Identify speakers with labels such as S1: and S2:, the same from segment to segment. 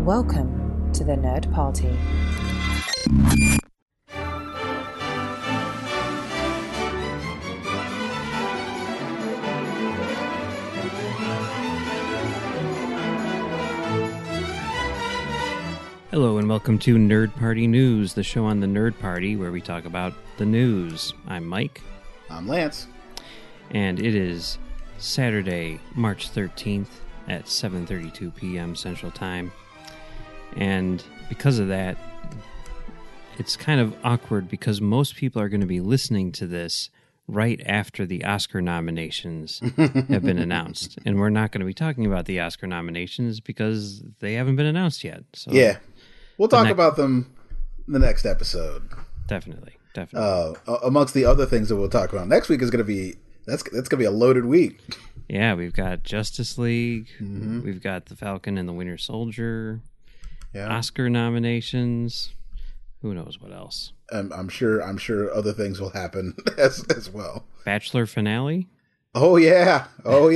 S1: Welcome to the Nerd Party.
S2: Hello and welcome to Nerd Party News, the show on the Nerd Party where we talk about the news. I'm Mike.
S3: I'm Lance.
S2: And it is Saturday, March 13th at 7:32 p.m. Central Time. And because of that, it's kind of awkward because most people are going to be listening to this right after the Oscar nominations have been announced. And we're not going to be talking about the Oscar nominations because they haven't been announced yet. So
S3: yeah. We'll talk about them in the next episode.
S2: Definitely.
S3: Amongst the other things that we'll talk about next week is going to be that's going to be a loaded week.
S2: Yeah, we've got Justice League. Mm-hmm. We've got The Falcon and the Winter Soldier. Yeah. Oscar nominations. Who knows what else?
S3: I'm sure other things will happen as well.
S2: Bachelor finale.
S3: Oh yeah.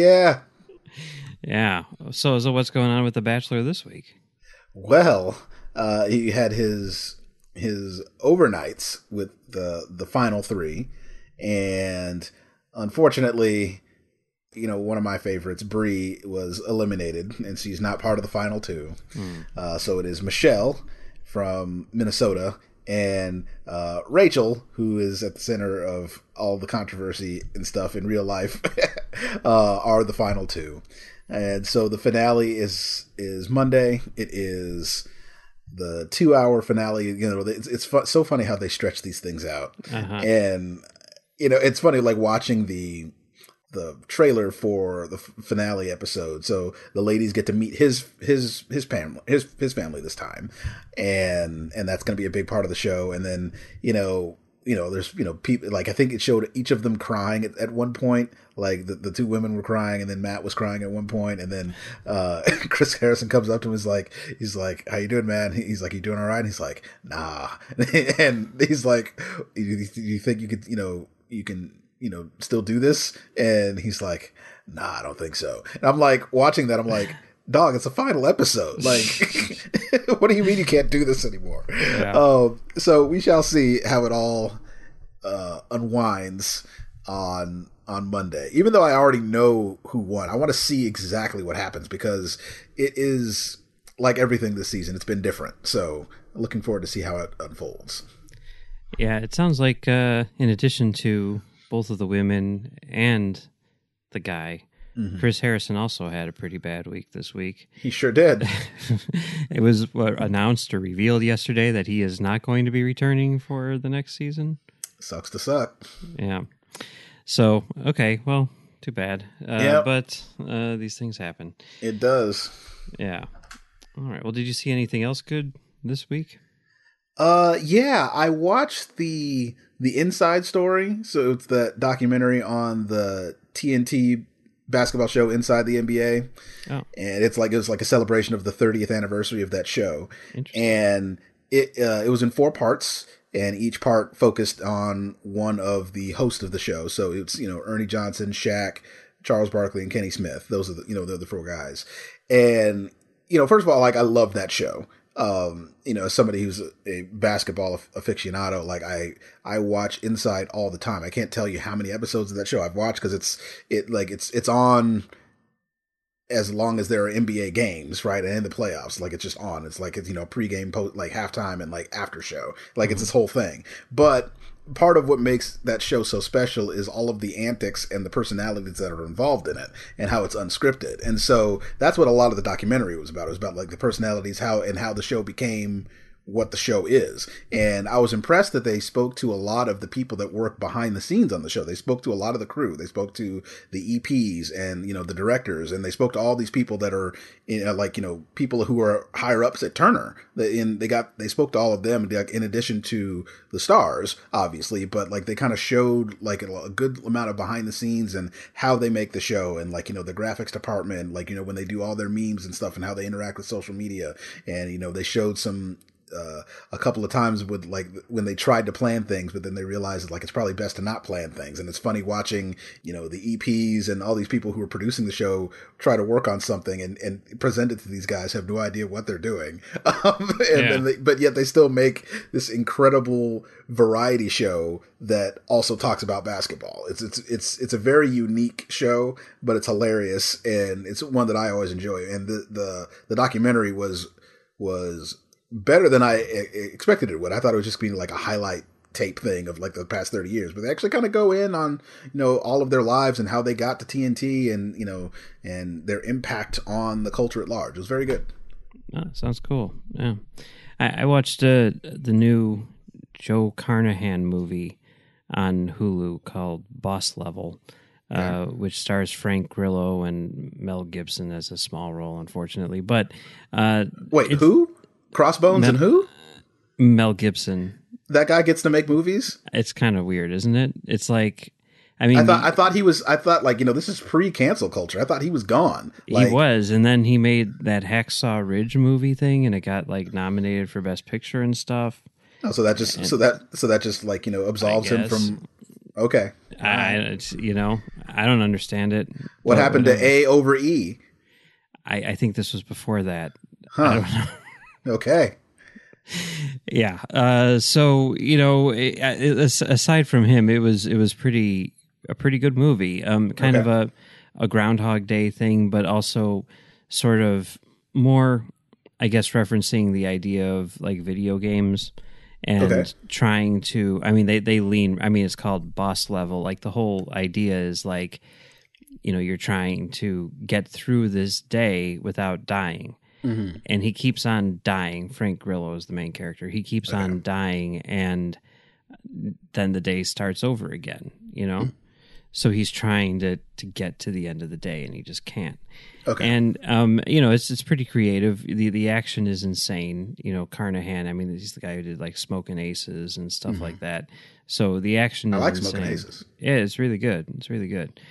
S2: Yeah. So what's going on with The Bachelor this week?
S3: Well, he had his overnights with the final three, and unfortunately, one of my favorites, Bree, was eliminated, and she's not part of the final two. So it is Michelle from Minnesota and Rachel, who is at the center of all the controversy and stuff in real life, are the final two. And so the finale is Monday. It is the 2-hour finale. It's so funny how they stretch these things out. Uh-huh. And it's funny like watching the trailer for the finale episode. So the ladies get to meet his family this time, and that's going to be a big part of the show. And then there's people, like I think it showed each of them crying at one point. Like the two women were crying, and then Matt was crying at one point, and then Chris Harrison comes up to him. He's like, "How you doing, man?" He's like, "You doing all right?" And he's like, "Nah." And he's like, "You think you could you can still do this?" And he's like, "Nah, I don't think so." And I'm like watching that. I'm like, dog, it's a final episode. Like, what do you mean you can't do this anymore? Yeah. So we shall see how it all unwinds on Monday. Even though I already know who won, I want to see exactly what happens because it is like everything this season. It's been different. So looking forward to see how it unfolds.
S2: Yeah, it sounds like in addition to both of the women and the guy, mm-hmm. Chris Harrison also had a pretty bad week this week.
S3: He sure did.
S2: It was announced or revealed yesterday that he is not going to be returning for the next season.
S3: Sucks to suck.
S2: Yeah. So, okay, well, too bad. Yep. But these things happen.
S3: It does.
S2: Yeah. All right. Well, did you see anything else good this week?
S3: Yeah, I watched the Inside Story. So it's the documentary on the TNT basketball show Inside the NBA. Oh. And it was like a celebration of the 30th anniversary of that show. And it was in 4 parts, and each part focused on one of the hosts of the show. So it's, Ernie Johnson, Shaq, Charles Barkley, and Kenny Smith. Those are they're the 4 guys. And, first of all, like, I love that show. As somebody who's a basketball aficionado, like I watch Inside all the time. I can't tell you how many episodes of that show I've watched because it's on as long as there are NBA games, right? And in the playoffs, like it's just on. It's like it's pregame, like halftime, and like after show. Like mm-hmm. It's this whole thing. But part of what makes that show so special is all of the antics and the personalities that are involved in it and how it's unscripted. And so that's what a lot of the documentary was about. It was about like the personalities, how the show became what the show is. And I was impressed that they spoke to a lot of the people that work behind the scenes on the show. They spoke to a lot of the crew. They spoke to the EPs and, the directors, and they spoke to all these people that are people who are higher ups at Turner. They spoke to all of them in addition to the stars, obviously, but like they kind of showed like a good amount of behind the scenes and how they make the show, and like, the graphics department, like, when they do all their memes and stuff and how they interact with social media. And, they showed some a couple of times with like when they tried to plan things, but then they realized like it's probably best to not plan things. And it's funny watching, you know, the EPs and all these people who are producing the show try to work on something and present it to these guys, have no idea what they're doing. But yet they still make this incredible variety show that also talks about basketball. It's a very unique show, but it's hilarious, and it's one that I always enjoy. And the documentary was better than I expected it would. I thought it was just being like a highlight tape thing of like the past 30 years, but they actually kind of go in on, you know, all of their lives and how they got to TNT and, you know, and their impact on the culture at large. It was very good.
S2: Oh, sounds cool. Yeah. I watched the new Joe Carnahan movie on Hulu called Boss Level, which stars Frank Grillo and Mel Gibson as a small role, unfortunately. But
S3: wait, who? Crossbones and who?
S2: Mel Gibson.
S3: That guy gets to make movies?
S2: It's kind of weird, isn't it? It's like, I mean,
S3: I thought like, you know, this is pre-cancel culture. I thought he was gone. Like,
S2: he was, and then he made that Hacksaw Ridge movie thing, and it got like nominated for Best Picture and stuff.
S3: Oh, so that just like, you know, absolves him from. Okay.
S2: You know, I don't understand it.
S3: What happened to A over E?
S2: I think this was before that.
S3: Huh.
S2: I don't know.
S3: Okay.
S2: Yeah. So, you know, aside from him, it was a pretty good movie. Kind of a Groundhog Day thing, but also sort of more, I guess, referencing the idea of like video games and trying to, I mean, they lean, I mean, it's called Boss Level. Like the whole idea is like, you know, you're trying to get through this day without dying. Mm-hmm. And he keeps on dying. Frank Grillo is the main character. He keeps on dying, and then the day starts over again, you know? Mm-hmm. So he's trying to get to the end of the day, and he just can't. Okay. And, you know, it's pretty creative. The action is insane. You know, Carnahan, I mean, he's the guy who did, like, Smokin' Aces and stuff like that. So the action is insane. I like Smokin' Aces. Yeah, it's really good. It's really good.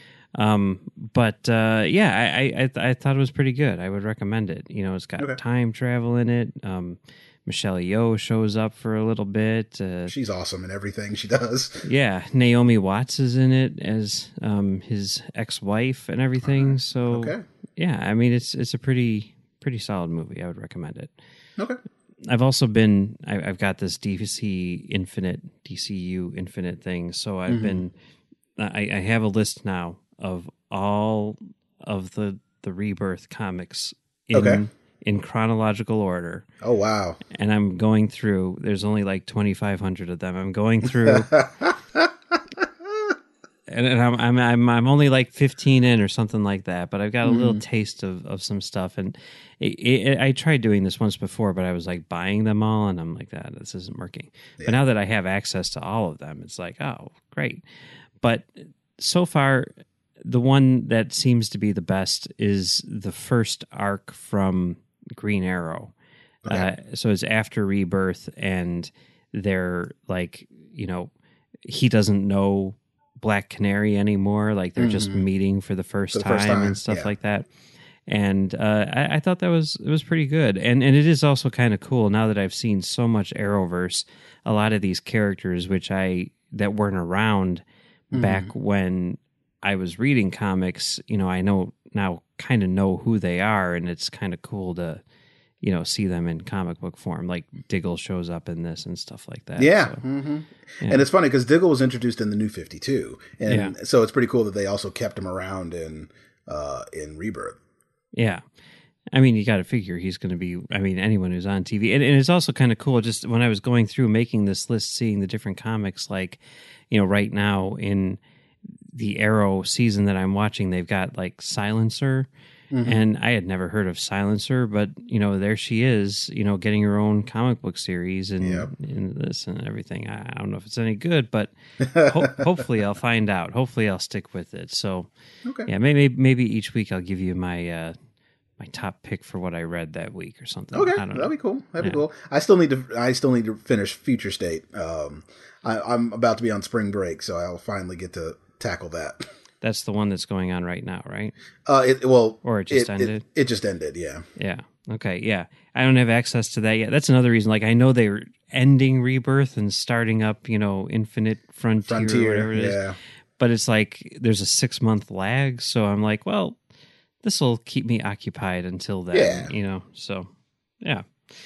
S2: Yeah, I thought it was pretty good. I would recommend it. You know, it's got time travel in it. Michelle Yeoh shows up for a little bit.
S3: She's awesome in everything she does.
S2: Yeah, Naomi Watts is in it as his ex-wife and everything. So yeah, I mean it's a pretty solid movie. I would recommend it.
S3: Okay.
S2: I've also I've got this DCU Infinite thing. So I've been I have a list now of all of the Rebirth comics in chronological order.
S3: Oh wow.
S2: And I'm going through, there's only like 2,500 of them. I'm going through and I'm only like 15 in or something like that, but I've got a little taste of some stuff. And I tried doing this once before, but I was like buying them all and I'm like, this isn't working. Yeah. But now that I have access to all of them, it's like, oh, great. But so far, the one that seems to be the best is the first arc from Green Arrow. Okay. So it's after Rebirth, and they're like, you know, he doesn't know Black Canary anymore. Like they're just meeting for the first time and stuff like that. And I thought it was pretty good. And it is also kind of cool now that I've seen so much Arrowverse. A lot of these characters, that weren't around back when I was reading comics, you know, I kind of know who they are, and it's kind of cool to, you know, see them in comic book form. Like Diggle shows up in this and stuff like that.
S3: Yeah. So, yeah. And it's funny because Diggle was introduced in the New 52. And so it's pretty cool that they also kept him around in Rebirth.
S2: Yeah. I mean, you got to figure he's going to be, I mean, anyone who's on TV. And it's also kind of cool just when I was going through making this list, seeing the different comics, like, you know, right now in the Arrow season that I'm watching, they've got like Silencer. And I had never heard of Silencer, but, you know, there she is, you know, getting her own comic book series and in this and everything. I don't know if it's any good, but hopefully I'll find out. Hopefully I'll stick with it. So, yeah, maybe each week I'll give you my my top pick for what I read that week or something.
S3: Okay, that'd be cool. That'd be cool. I still need to finish Future State. I'm about to be on spring break, so I'll finally get to tackle that.
S2: That's the one that's going on right now, right?
S3: Or
S2: it just ended?
S3: It just ended, yeah.
S2: Yeah. Okay, yeah. I don't have access to that yet. That's another reason. Like, I know they're ending Rebirth and starting up, Infinite Frontier or whatever it is. But it's like there's a 6-month lag, so I'm like, well, this will keep me occupied until then, So, yeah.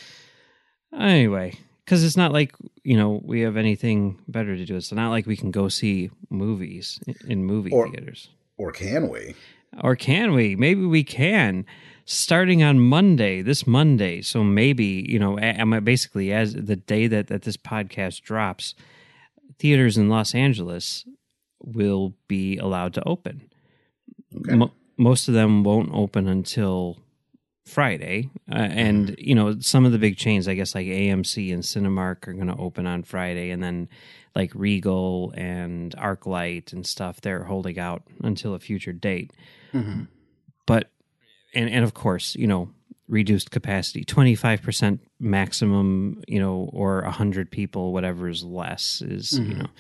S2: Anyway, because it's not like, we have anything better to do. It's not like we can go see movies in movie theaters.
S3: Or can we?
S2: Or can we? Maybe we can. Starting on this Monday. So maybe, basically as the day that this podcast drops, theaters in Los Angeles will be allowed to open.
S3: Okay.
S2: Most of them won't open until Friday. And, some of the big chains, I guess like AMC and Cinemark are going to open on Friday. And then like Regal and ArcLight and stuff, they're holding out until a future date.
S3: Mm-hmm.
S2: But, and of course, reduced capacity, 25% maximum, or 100 people, whatever is less is,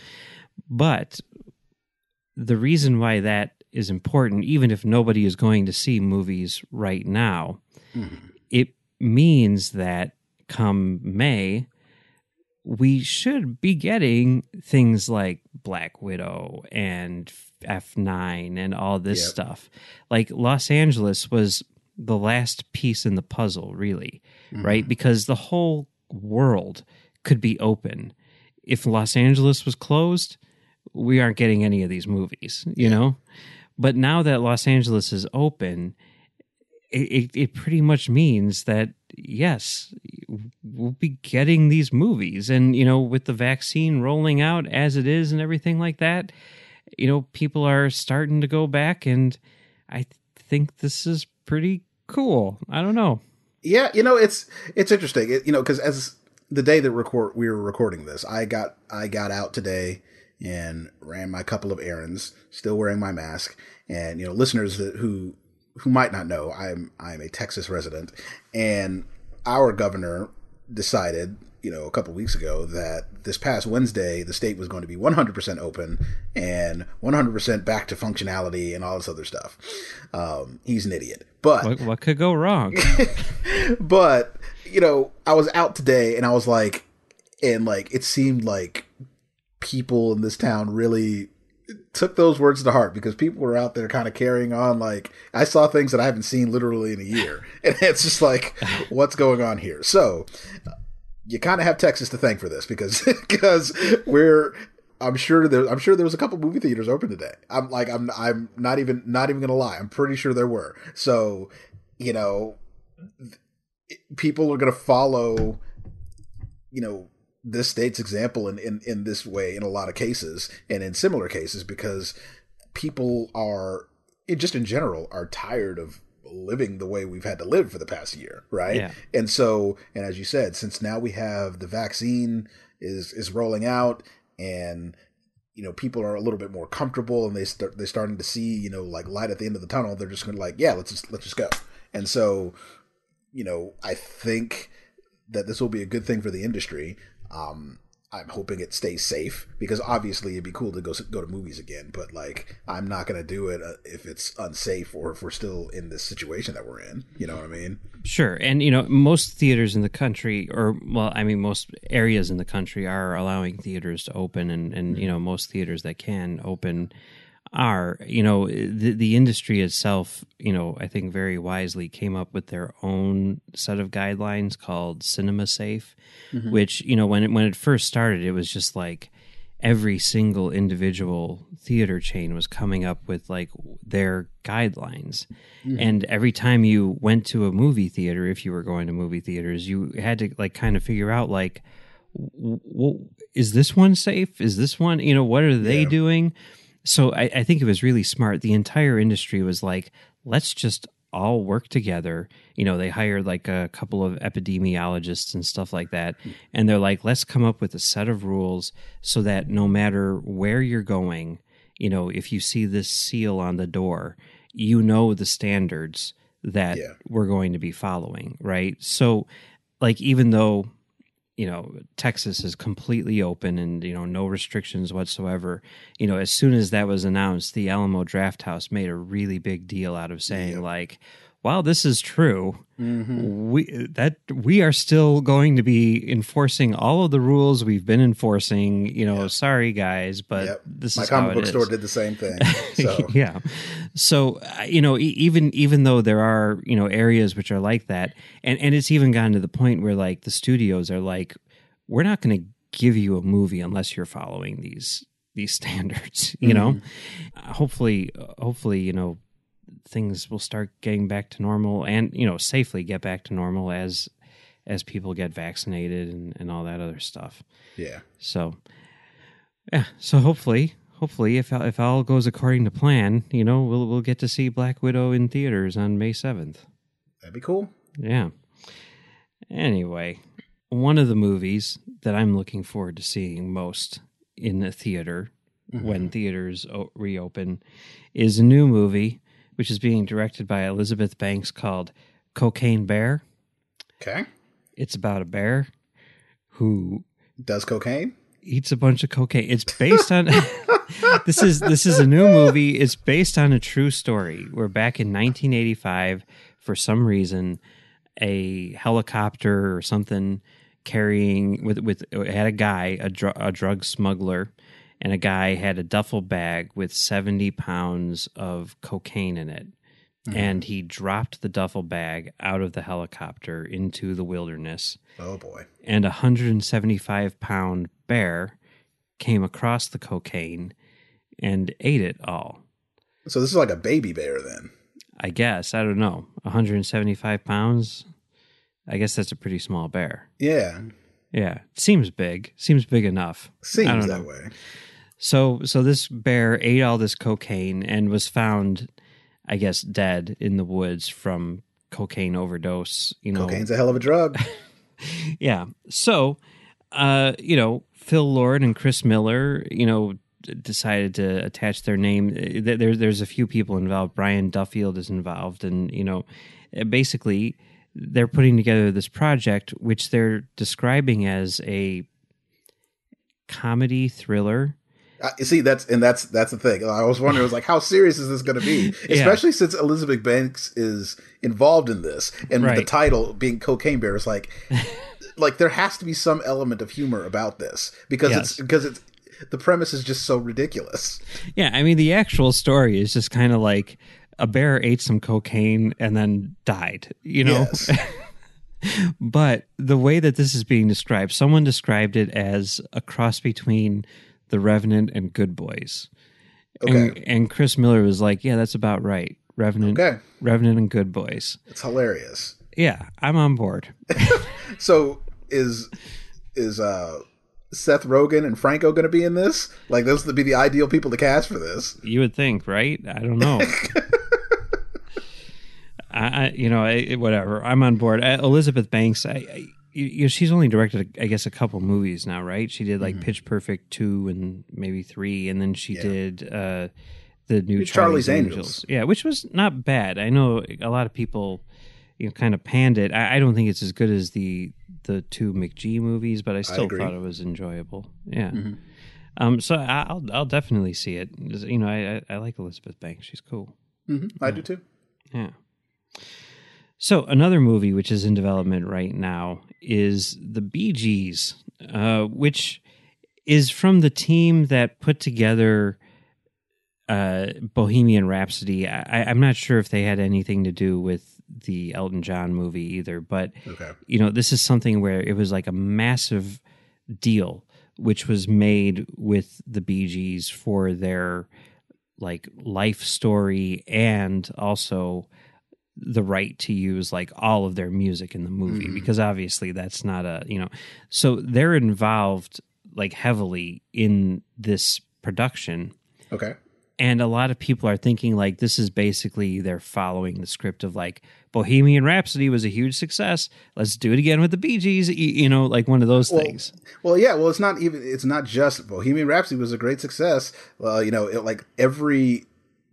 S2: but the reason why that is important, even if nobody is going to see movies right now, it means that come May, we should be getting things like Black Widow and F9 and all this stuff. Like Los Angeles was the last piece in the puzzle, really, right? Because the whole world could be open. If Los Angeles was closed, we aren't getting any of these movies, you know? But now that Los Angeles is open, it pretty much means that, yes, we'll be getting these movies. And, with the vaccine rolling out as it is and everything like that, people are starting to go back, and I think this is pretty cool. I don't know.
S3: Yeah, it's interesting. Because as the day that we were recording this, I got out today and ran my couple of errands, still wearing my mask. And listeners who might not know, I'm a Texas resident, and our governor decided, a couple weeks ago that this past Wednesday, the state was going to be 100% open and 100% back to functionality and all this other stuff. He's an idiot, but
S2: what could go wrong?
S3: But, I was out today and I was like, it seemed like people in this town really took those words to heart, because people were out there kind of carrying on. Like, I saw things that I haven't seen literally in a year, and it's just like, what's going on here? So you kind of have Texas to thank for this, because I'm sure there was a couple movie theaters open today. I'm not even gonna lie. I'm pretty sure there were. So, people are gonna follow, this state's example in this way in a lot of cases, and in similar cases, because people are, just in general, are tired of living the way we've had to live for the past year, right?
S2: Yeah.
S3: And so, and as you said, since now we have the vaccine is rolling out, and people are a little bit more comfortable, and they're starting to see like light at the end of the tunnel, they're just going to let's just go. And so, I think that this will be a good thing for the industry. I'm hoping it stays safe, because obviously it'd be cool to go to movies again, but I'm not going to do it if it's unsafe, or if we're still in this situation that we're in. You know what I mean?
S2: Sure. And, most theaters in the country, most areas in the country are allowing theaters to open, and most theaters that can open are, the industry itself, I think very wisely came up with their own set of guidelines called CinemaSafe, which, when it first started, it was just like every single individual theater chain was coming up with their guidelines. And every time you went to a movie theater, if you were going to movie theaters, you had to kind of figure out is this one safe? Is this one, what are they doing? So I think it was really smart. The entire industry was like, let's just all work together. They hired a couple of epidemiologists and stuff like that. And they're like, let's come up with a set of rules so that no matter where you're going, if you see this seal on the door, the standards that we're going to be following, right? So even though Texas is completely open and, no restrictions whatsoever. As soon as that was announced, the Alamo Drafthouse made a really big deal out of saying like, while this is true, we are still going to be enforcing all of the rules we've been enforcing. Sorry guys, but this is how it is.
S3: My comic book store did the same thing. So.
S2: Yeah. So even though there are areas which are like that, and it's even gotten to the point where like the studios are like, we're not going to give you a movie unless you're following these standards. Hopefully things will start getting back to normal and, safely get back to normal as people get vaccinated and all that other stuff.
S3: Yeah.
S2: So, So hopefully if all goes according to plan, we'll get to see Black Widow in theaters on May 7th.
S3: That'd be cool.
S2: Yeah. Anyway, one of the movies that I'm looking forward to seeing most in the theater when theaters reopen is a new movie which is being directed by Elizabeth Banks called Cocaine Bear.
S3: Okay.
S2: It's about a bear who
S3: does cocaine,
S2: eats a bunch of cocaine. It's based on this is a new movie. It's based on a true story where back in 1985, for some reason, a helicopter or something carrying had a guy, a drug smuggler, and a guy had a duffel bag with 70 pounds of cocaine in it. And he dropped the duffel bag out of the helicopter into the wilderness.
S3: Oh, boy.
S2: And a 175-pound bear came across the cocaine and ate it all.
S3: So this is like a baby bear then?
S2: I guess. I don't know. 175 pounds? I guess that's a pretty small bear.
S3: Yeah.
S2: Yeah. Seems big. Seems big enough.
S3: Seems that way.
S2: So this bear ate all this cocaine and was found, I guess, dead in the woods from cocaine overdose.
S3: Cocaine's a hell of a drug.
S2: Yeah. So, Phil Lord and Chris Miller, decided to attach their name. There's a few people involved. Brian Duffield is involved, and basically they're putting together this project, which they're describing as a comedy thriller.
S3: See, that's the thing. I was wondering, how serious is this going to be? Especially since Elizabeth Banks is involved in this, and the title being Cocaine Bear is like there has to be some element of humor about this because it's the premise is just so ridiculous.
S2: Yeah, I mean, the actual story is just kind of like a bear ate some cocaine and then died. Yes. But the way that this is being described, someone described it as a cross between The Revenant and Good Boys. Okay. And Chris Miller was like, yeah, that's about right. Revenant and Good Boys.
S3: It's hilarious.
S2: Yeah, I'm on board.
S3: So is Seth Rogen and Franco going to be in this? Like, those would be the ideal people to cast for this.
S2: You would think, right? I don't know. Whatever. I'm on board. Elizabeth Banks, she's only directed, I guess, a couple movies now, right? She did like Pitch Perfect 2 and maybe 3, and then she did the new Charlie's Angels. Yeah, which was not bad. I know a lot of people, kind of panned it. I don't think it's as good as the two McG movies, but I still thought it was enjoyable. Yeah. So I'll definitely see it. I like Elizabeth Banks. She's cool.
S3: I do too.
S2: Yeah. So another movie which is in development right now is The Bee Gees, which is from the team that put together Bohemian Rhapsody. I'm not sure if they had anything to do with the Elton John movie either, but this is something where it was like a massive deal which was made with the Bee Gees for their like life story and also the right to use like all of their music in the movie because obviously that's not so they're involved like heavily in this production. Okay. And a lot of people are thinking like this is basically they're following the script of like Bohemian Rhapsody was a huge success. Let's do it again with the Bee Gees, like one of those things.
S3: Well, yeah. Well, it's not just Bohemian Rhapsody was a great success. Well, like every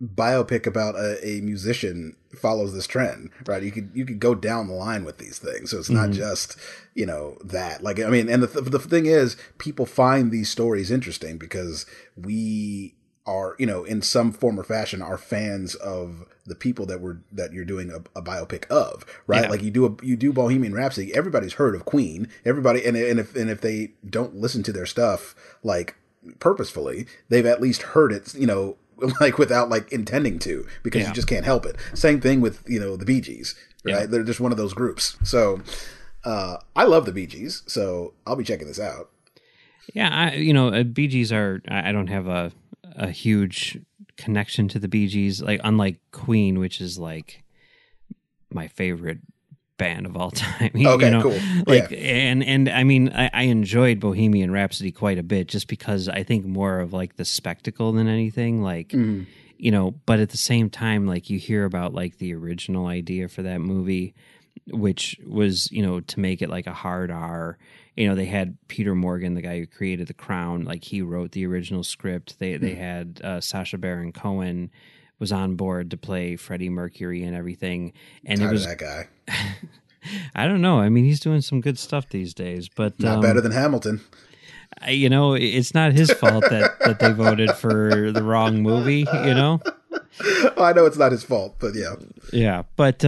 S3: biopic about a musician follows this trend, right? You could go down the line with these things. So it's not just, that. Like, I mean, and the thing is, people find these stories interesting because we are, in some form or fashion, are fans of the people that you're doing a biopic of, right? Yeah. Like you do Bohemian Rhapsody, everybody's heard of Queen, everybody, and if they don't listen to their stuff like purposefully, they've at least heard it, like without like intending to, because you just can't help it. Same thing with, the Bee Gees, right? Yeah. They're just one of those groups. So, I love the Bee Gees, so I'll be checking this out.
S2: Yeah. Bee Gees I don't have a huge connection to the Bee Gees, like unlike Queen, which is like my favorite band of all time.
S3: Okay, cool.
S2: Like, yeah. and I mean, I enjoyed Bohemian Rhapsody quite a bit, just because I think more of like the spectacle than anything. Like, but at the same time, like you hear about like the original idea for that movie, which was, to make it like a hard R. They had Peter Morgan, the guy who created The Crown, like he wrote the original script. They had Sacha Baron Cohen was on board to play Freddie Mercury and everything. And it was
S3: that guy.
S2: I don't know. I mean, he's doing some good stuff these days, but
S3: not better than Hamilton.
S2: It's not his fault that they voted for the wrong movie.
S3: I know it's not his fault, but yeah.
S2: Yeah, but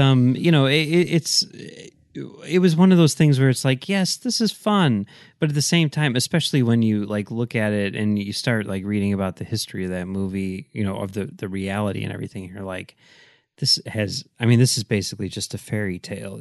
S2: it was one of those things where it's like, yes, this is fun, but at the same time, especially when you like look at it and you start like reading about the history of that movie, of the reality and everything, you're like, this is basically just a fairy tale,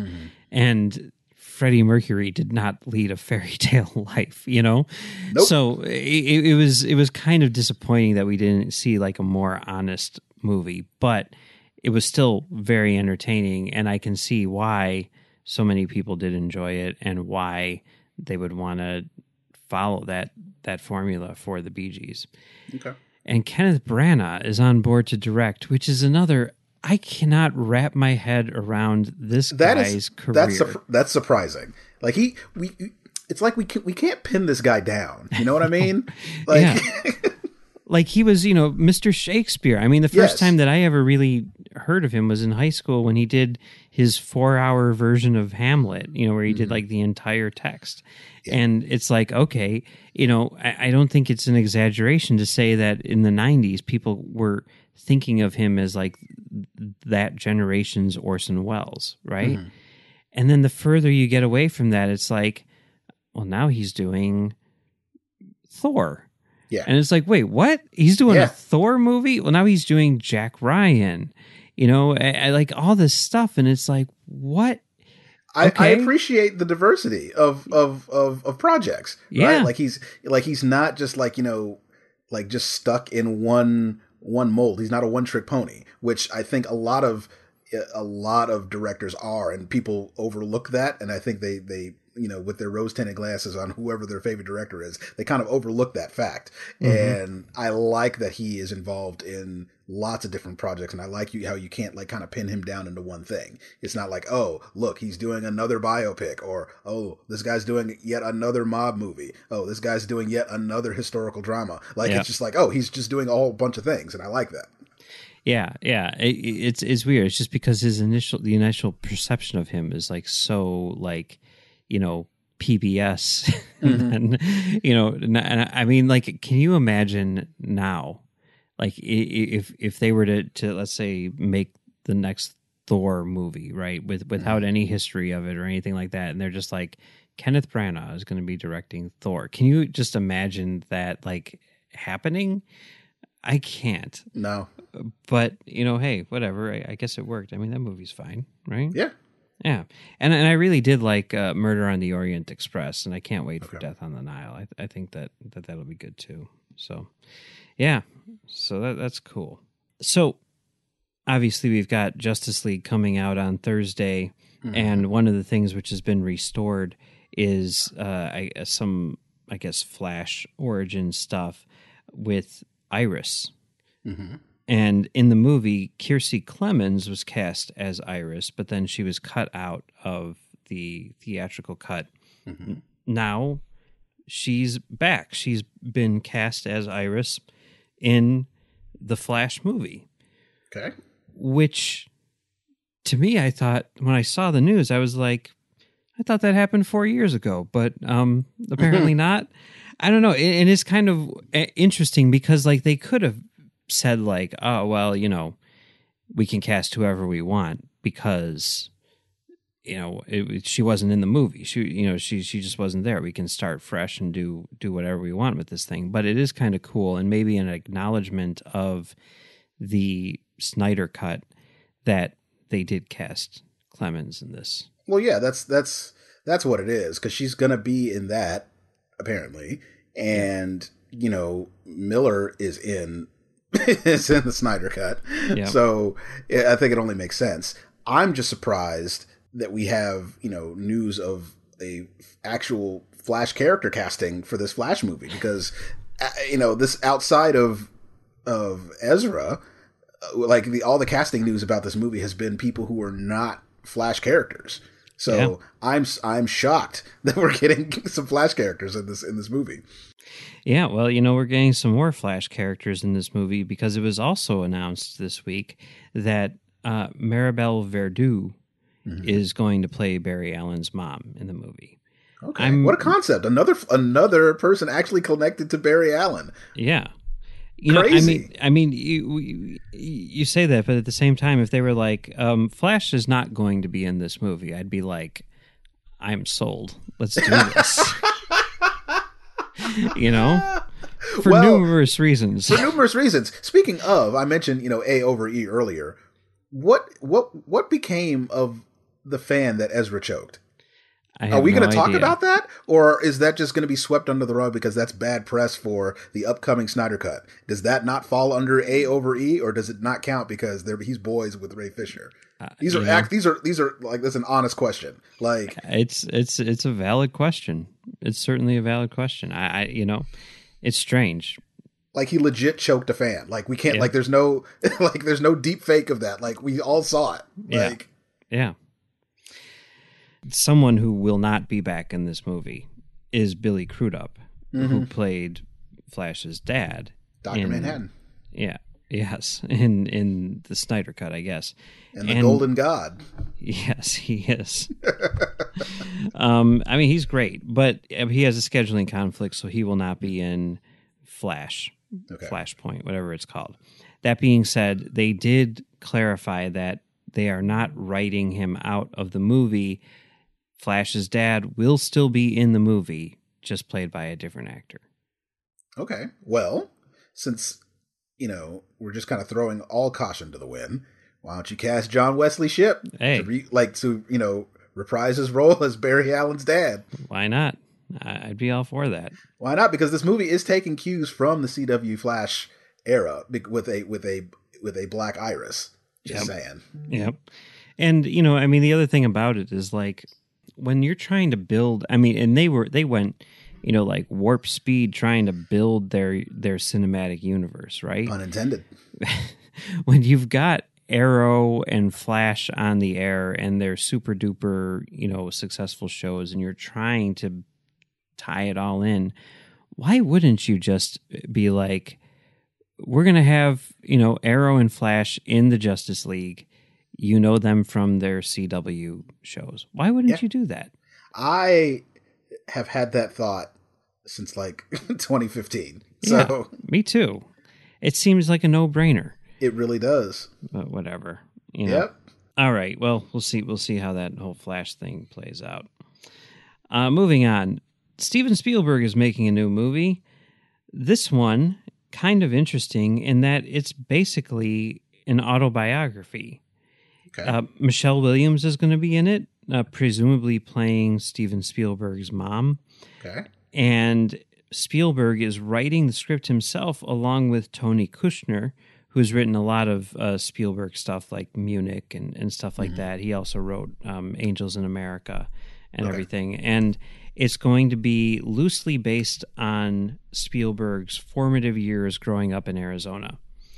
S2: and Freddie Mercury did not lead a fairy tale life,
S3: Nope.
S2: So it was kind of disappointing that we didn't see like a more honest movie, but it was still very entertaining, and I can see why so many people did enjoy it and why they would want to follow that formula for the Bee Gees.
S3: Okay.
S2: And Kenneth Branagh is on board to direct, which is another. I cannot wrap my head around this guy's career.
S3: That's surprising. Like it's like we can't pin this guy down. You know what I mean? Like,
S2: yeah. Like he was, Mr. Shakespeare. I mean, the first time that I ever really heard of him was in high school when he did his 4-hour version of Hamlet, where he did like the entire text. Yeah. And it's like, okay, I don't think it's an exaggeration to say that in the 90s, people were thinking of him as like that generation's Orson Welles, right? Mm-hmm. And then the further you get away from that, it's like, well, now he's doing Thor.
S3: Yeah.
S2: And it's like, wait, what? He's doing a Thor movie? Well, now he's doing Jack Ryan. I like all this stuff, and it's like, what?
S3: I appreciate the diversity of projects. Right? Like he's not just like, like just stuck in one mold. He's not a one-trick pony, which I think a lot of directors are, and people overlook that, and I think they with their rose-tinted glasses on whoever their favorite director is, they kind of overlook that fact. Mm-hmm. And I like that he is involved in lots of different projects, and I like how you can't like kind of pin him down into one thing. It's not like, oh, look, he's doing another biopic, or oh, this guy's doing yet another mob movie. Oh, this guy's doing yet another historical drama. Like It's just like, oh, he's just doing a whole bunch of things, and I like that.
S2: Yeah. It's weird. It's just because the initial perception of him is like so like, PBS.
S3: Mm-hmm.
S2: And I mean, like, can you imagine now, like if they were to let's say make the next Thor movie, right, without any history of it or anything like that, and they're just like, Kenneth Branagh is going to be directing Thor. Can you just imagine that like happening? I can't.
S3: No.
S2: But, hey, whatever. I guess it worked. I mean, that movie's fine, right?
S3: Yeah.
S2: Yeah. And I really did like Murder on the Orient Express, and I can't wait for Death on the Nile. I think that'll be good too. So, yeah. So that's cool. So, obviously, we've got Justice League coming out on Thursday, and one of the things which has been restored is some Flash origin stuff with Iris.
S3: Mm-hmm.
S2: And in the movie, Kiersey Clemons was cast as Iris, but then she was cut out of the theatrical cut.
S3: Mm-hmm.
S2: Now she's back. She's been cast as Iris in the Flash movie.
S3: Okay.
S2: Which, to me, I thought, when I saw the news, I was like, I thought that happened 4 years ago, but apparently not. I don't know. And it's kind of interesting because, like, they could have said, like, oh, well, you know, we can cast whoever we want because, you know, she wasn't in the movie. She just wasn't there. We can start fresh and do whatever we want with this thing. But it is kind of cool, and maybe an acknowledgement of the Snyder Cut that they did cast Clemens in this. Well,
S3: yeah, that's what it is, because she's gonna be in that apparently, and you know, Miller is in the Snyder Cut, so I think it only makes sense. I'm just surprised that we have, you know, news of a actual Flash character casting for this Flash movie, because you know, this outside of Ezra, like all the casting news about this movie has been people who are not Flash characters. So I'm shocked that we're getting some Flash characters in this movie.
S2: Yeah, well, you know, we're getting some more Flash characters in this movie because it was also announced this week that Maribel Verdú is going to play Barry Allen's mom in the movie.
S3: Okay, what a concept! Another person actually connected to Barry Allen.
S2: Yeah. You Crazy. Know, I mean, you say that, but at the same time, if they were like, Flash is not going to be in this movie, I'd be like, I'm sold. Let's do this. You know, for numerous reasons.
S3: Speaking of, I mentioned, you know, A over E earlier. What became of the fan that Ezra choked? Are we going to talk about that? Or is that just going to be swept under the rug because that's bad press for the upcoming Snyder Cut? Does that not fall under A over E, or does it not count because he's boys with Ray Fisher? These are like, that's an honest question. Like,
S2: it's a valid question. It's certainly a valid question. I you know, it's strange.
S3: Like, he legit choked a fan. Like, we can't, like, there's no deep fake of that. Like, we all saw it. Like,
S2: yeah. Someone who will not be back in this movie is Billy Crudup, who played Flash's dad.
S3: Dr. Manhattan.
S2: Yeah. Yes. In the Snyder Cut, I guess.
S3: And the Golden God.
S2: Yes, he is. I mean, he's great, but he has a scheduling conflict, so he will not be in Flashpoint, whatever it's called. That being said, they did clarify that they are not writing him out of the movie. Flash's dad will still be in the movie, just played by a different actor.
S3: Okay. Well, since, you know, we're just kind of throwing all caution to the wind, why don't you cast John Wesley Shipp to you know, reprise his role as Barry Allen's dad?
S2: Why not? I'd be all for that.
S3: Why not? Because this movie is taking cues from the CW Flash era with a black iris. Just saying.
S2: Yep. And, you know, I mean, the other thing about it is, like, when you're trying to build, I mean, and they went, you know, like warp speed trying to build their cinematic universe, right?
S3: Pun intended.
S2: When you've got Arrow and Flash on the air and they're super duper, you know, successful shows, and you're trying to tie it all in, why wouldn't you just be like, we're going to have, you know, Arrow and Flash in the Justice League. You know them from their CW shows. Why wouldn't you do that?
S3: I have had that thought since like 2015. So
S2: me too. It seems like a no-brainer.
S3: It really does.
S2: But whatever. You know? Yep. All right. Well, we'll see. We'll see how that whole Flash thing plays out. Moving on. Steven Spielberg is making a new movie. This one, kind of interesting in that it's basically an autobiography. Okay. Michelle Williams is going to be in it, presumably playing Steven Spielberg's mom.
S3: Okay.
S2: And Spielberg is writing the script himself along with Tony Kushner, who's written a lot of Spielberg stuff like Munich and stuff like that. He also wrote Angels in America and everything. And it's going to be loosely based on Spielberg's formative years growing up in Arizona.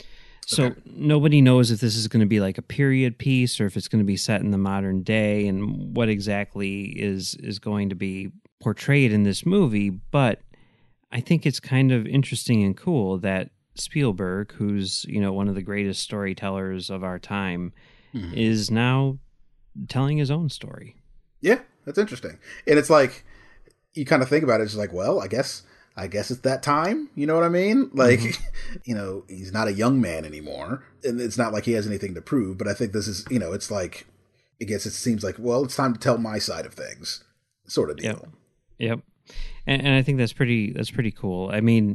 S2: So nobody knows if this is going to be like a period piece or if it's going to be set in the modern day and what exactly is going to be portrayed in this movie. But I think it's kind of interesting and cool that Spielberg, who's, one of the greatest storytellers of our time, is now telling his own story.
S3: Yeah, that's interesting. And it's like, you kind of think about it, it's like, well, I guess it's that time. You know what I mean? Like, he's not a young man anymore, and it's not like he has anything to prove. But I think this is, it's like, I guess it seems like, well, it's time to tell my side of things, sort of deal.
S2: Yep. And I think that's pretty cool. I mean,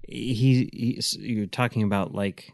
S2: you're talking about like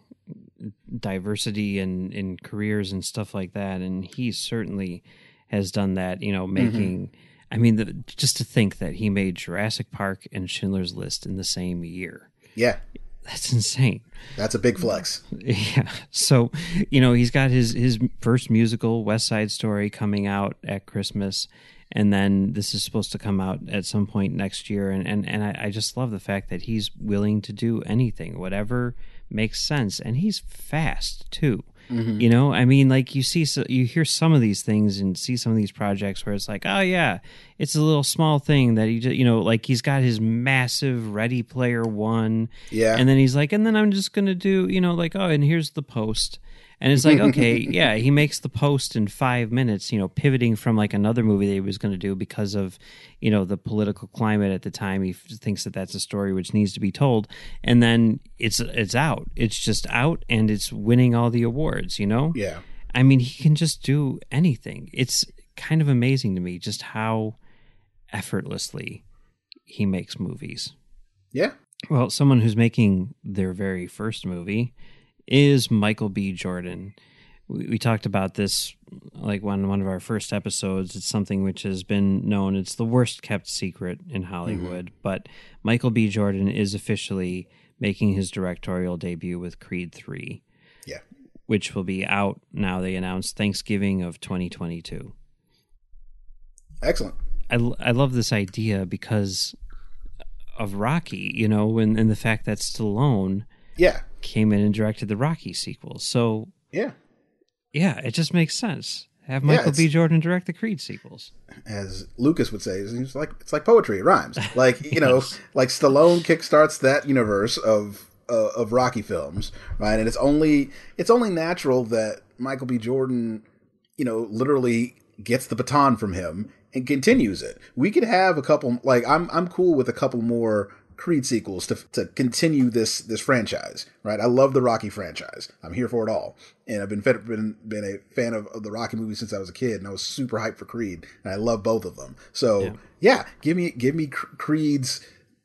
S2: diversity in careers and stuff like that, and he certainly has done that. Making. I mean, just to think that he made Jurassic Park and Schindler's List in the same year.
S3: Yeah.
S2: That's insane.
S3: That's a big flex.
S2: Yeah. So, he's got his first musical, West Side Story, coming out at Christmas. And then this is supposed to come out at some point next year. And I just love the fact that he's willing to do anything, whatever makes sense. And he's fast, too. I mean, like you hear some of these things and see some of these projects where it's like, oh yeah, it's a little small thing that he just, like he's got his massive Ready Player One.
S3: Yeah.
S2: And then he's like, and then I'm just going to do, like, oh, and here's the Post. And it's like, okay, yeah, he makes the Post in 5 minutes, pivoting from like another movie that he was going to do because of, the political climate at the time. He thinks that that's a story which needs to be told. And then it's out. It's just out and it's winning all the awards,
S3: Yeah.
S2: I mean, he can just do anything. It's kind of amazing to me just how effortlessly he makes movies.
S3: Yeah.
S2: Well, someone who's making their very first movie is Michael B. Jordan. We talked about this like one of our first episodes. It's something which has been known. It's the worst kept secret in Hollywood. But Michael B. Jordan is officially making his directorial debut with Creed 3.
S3: Yeah.
S2: Which will be out now, they announced, Thanksgiving of 2022.
S3: Excellent.
S2: I love this idea because of Rocky, and the fact that Stallone came in and directed the Rocky sequels. So yeah, it just makes sense. Have Michael B. Jordan direct the Creed sequels. As
S3: Lucas would say, it's like poetry. It rhymes. Like, like Stallone kickstarts that universe of Rocky films, right? And it's only natural that Michael B. Jordan, literally gets the baton from him and continues it. We could have a couple, like I'm cool with a couple more Creed sequels to continue this franchise, right? I love the Rocky franchise. I'm here for it all, and I've been a fan of the Rocky movies since I was a kid, and I was super hyped for Creed, and I love both of them. So yeah give me Creed's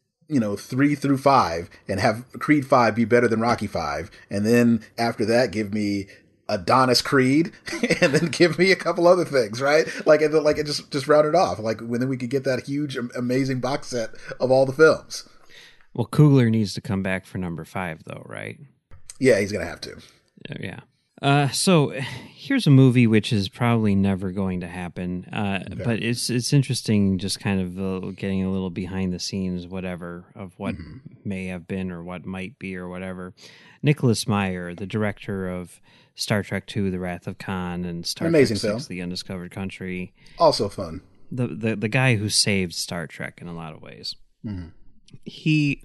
S3: 3 through 5, and have Creed 5 be better than Rocky 5, and then after that give me Adonis Creed, and then give me a couple other things, right? Like it just round it off. Like when then we could get that huge, amazing box set of all the films.
S2: Well, Coogler needs to come back for number 5, though, right?
S3: Yeah, he's gonna have to.
S2: Yeah. So here's a movie which is probably never going to happen, but it's interesting, just kind of getting a little behind the scenes, whatever, of what may have been or what might be or whatever. Nicholas Meyer, the director of Star Trek II: The Wrath of Khan and Star Trek VI: The Undiscovered Country,
S3: also fun.
S2: The guy who saved Star Trek in a lot of ways. He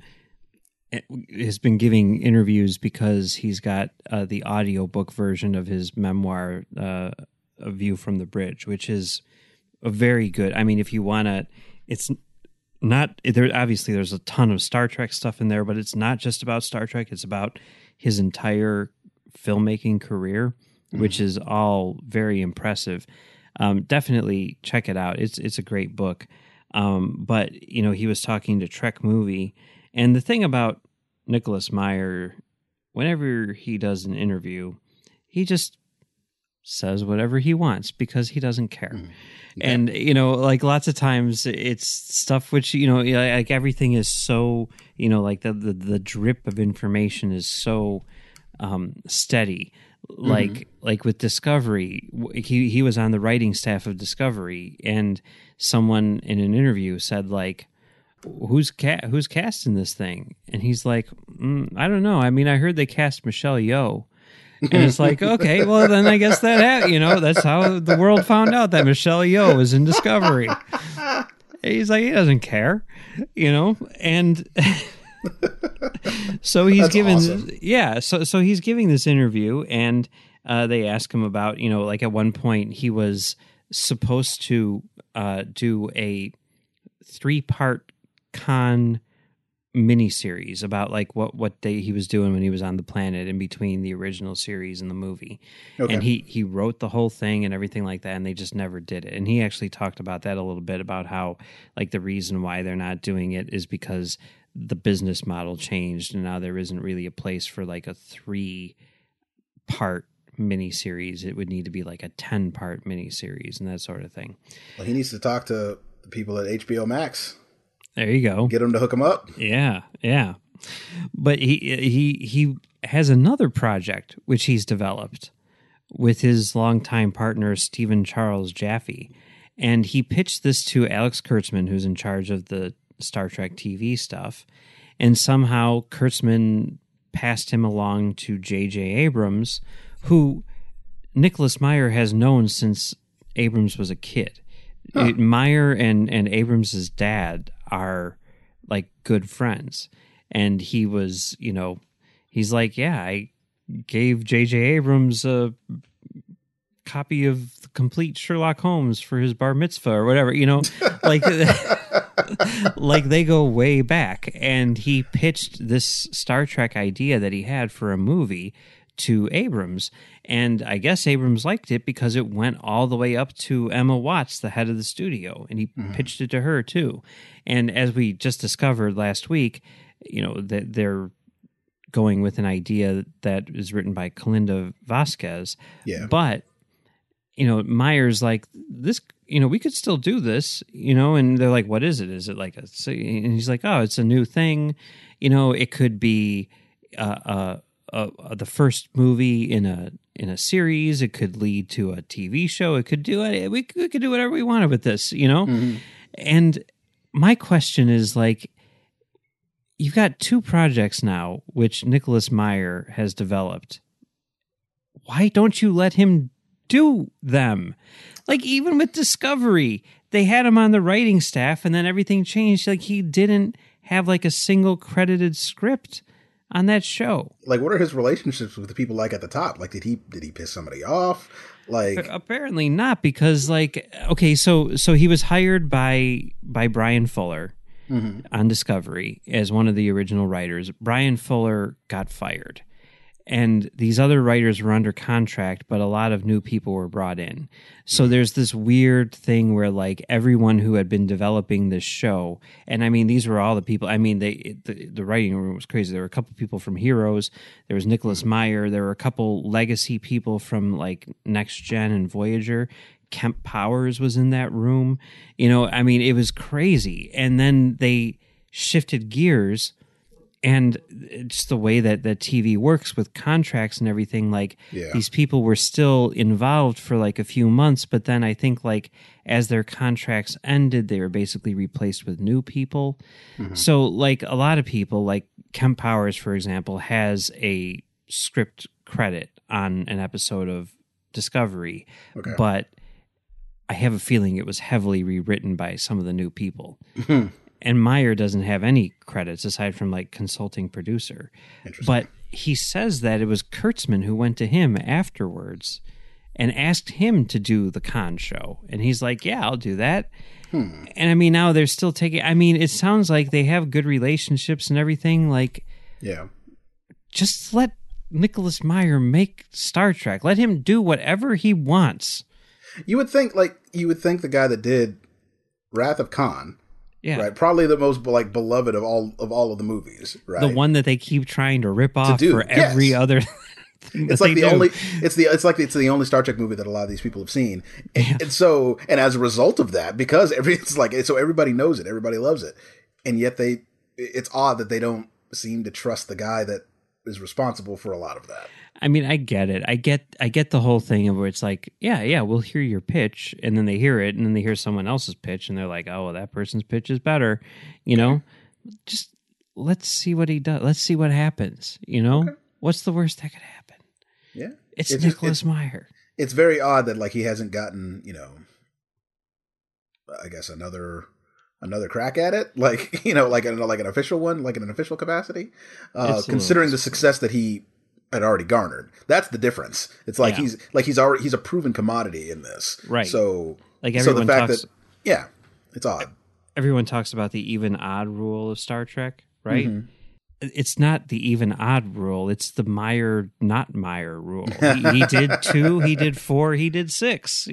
S2: has been giving interviews because he's got the audiobook version of his memoir, A View from the Bridge, which is a very good. I mean, if you want to, it's not there. Obviously, there's a ton of Star Trek stuff in there, but it's not just about Star Trek. It's about his entire filmmaking career, which is all very impressive. Definitely check it out. It's a great book. But he was talking to Trek Movie, and the thing about Nicholas Meyer, whenever he does an interview, he just says whatever he wants because he doesn't care. Yeah. And, like lots of times it's stuff which, like everything is so, like the drip of information is so steady. Like with Discovery, he was on the writing staff of Discovery, and someone in an interview said, like, who's casting this thing? And he's like, I don't know. I mean, I heard they cast Michelle Yeoh. And it's like, okay, well, then I guess that's how the world found out that Michelle Yeoh was in Discovery. He's like, he doesn't care, and So he's given,
S3: awesome.
S2: So he's giving this interview, and they ask him about, like at one point he was supposed to do a 3-part con miniseries about like what day he was doing when he was on the planet in between the original series and the movie. Okay. And he wrote the whole thing and everything like that, and they just never did it. And he actually talked about that a little bit, about how like the reason why they're not doing it is because the business model changed, and now there isn't really a place for like a 3-part miniseries. It would need to be like a 10-part miniseries and that sort of thing.
S3: Well, he needs to talk to the people at HBO Max.
S2: There you go.
S3: Get him to hook him up.
S2: Yeah. But he has another project which he's developed with his longtime partner Stephen Charles Jaffe, and he pitched this to Alex Kurtzman, who's in charge of the Star Trek TV stuff, and somehow Kurtzman passed him along to J.J. Abrams, who Nicholas Meyer has known since Abrams was a kid. Huh. Meyer and Abrams' dad are like good friends, and he was, he's like, yeah, I gave J.J. Abrams a copy of the complete Sherlock Holmes for his bar mitzvah or whatever, like like they go way back. And he pitched this Star Trek idea that he had for a movie to Abrams, and I guess Abrams liked it because it went all the way up to Emma Watts, the head of the studio, and he pitched it to her too. And as we just discovered last week, that they're going with an idea that is written by Kalinda Vasquez.
S3: Yeah.
S2: But Meyer's like, this, we could still do this, and they're like, what is it? Is it like and he's like, oh, it's a new thing. It could be the first movie in a series. It could lead to a TV show. It could do it. We could do whatever we wanted with this,
S3: Mm-hmm.
S2: And my question is, like, you've got 2 projects now which Nicholas Meyer has developed. Why don't you let him do them? Like, even with Discovery, they had him on the writing staff, and then everything changed. Like, he didn't have like a single credited script on that show.
S3: Like, what are his relationships with the people like at the top? Like, did he piss somebody off? Like,
S2: apparently not, because like, okay, so he was hired by Brian Fuller on Discovery as one of the original writers. Brian Fuller got fired, and these other writers were under contract, but a lot of new people were brought in. So there's this weird thing where like everyone who had been developing this show, and I mean, these were all the people, I mean, the writing room was crazy. There were a couple people from Heroes. There was Nicholas Meyer. There were a couple legacy people from like Next Gen and Voyager. Kemp Powers was in that room. I mean, it was crazy. And then they shifted gears. And just the way that TV works with contracts and everything, like these people were still involved for like a few months, but then I think like as their contracts ended, they were basically replaced with new people. So like a lot of people, like Kemp Powers, for example, has a script credit on an episode of Discovery, but I have a feeling it was heavily rewritten by some of the new people. And Meyer doesn't have any credits aside from like consulting producer. But he says that it was Kurtzman who went to him afterwards and asked him to do the con show. And he's like, yeah, I'll do that. And I mean, now they're still taking, I mean, it sounds like they have good relationships and everything. Like, just let Nicholas Meyer make Star Trek. Let him do whatever he wants.
S3: You would think the guy that did Wrath of Khan, right, probably the most like beloved of all of the movies, right?
S2: The one that they keep trying to rip off for every other.
S3: It's like it's the only Star Trek movie that a lot of these people have seen, and as a result of that, because everybody knows it, everybody loves it, and yet it's odd that they don't seem to trust the guy that is responsible for a lot of that.
S2: I mean, I get it. I get the whole thing of where it's like, yeah, we'll hear your pitch, and then they hear it, and then they hear someone else's pitch, and they're like, oh, well, that person's pitch is better, Just let's see what he does. Let's see what happens. What's the worst that could happen?
S3: Yeah,
S2: it's Nicholas Meyer.
S3: It's very odd that like he hasn't gotten, I guess another another crack at it, like like an official one, like in an official capacity, considering the success that he had already garnered. That's the difference. It's like he's a proven commodity in this,
S2: right?
S3: So
S2: everyone
S3: the fact that it's odd.
S2: Everyone talks about the even odd rule of Star Trek, right? Mm-hmm. It's not the even odd rule. It's the Meyer not Meyer rule. He did 2, he did 4, he did 6.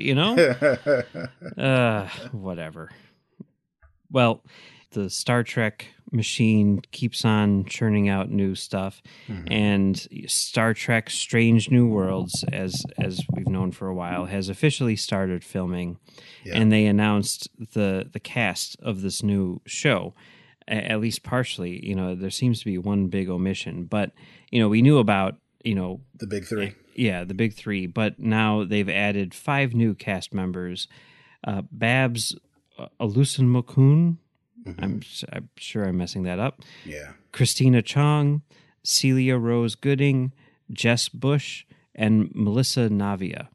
S2: Whatever. Well, the Star Trek machine keeps on churning out new stuff, and Star Trek: Strange New Worlds, as we've known for a while, has officially started filming, and they announced the cast of this new show. At least partially, there seems to be one big omission, but we knew about
S3: the big 3.
S2: Yeah, the big 3, but now they've added 5 new cast members. Babs Alusanmokun, I'm sure I'm messing that up.
S3: Yeah. Christina
S2: Chong, Celia Rose Gooding, Jess Bush, and Melissa Navia.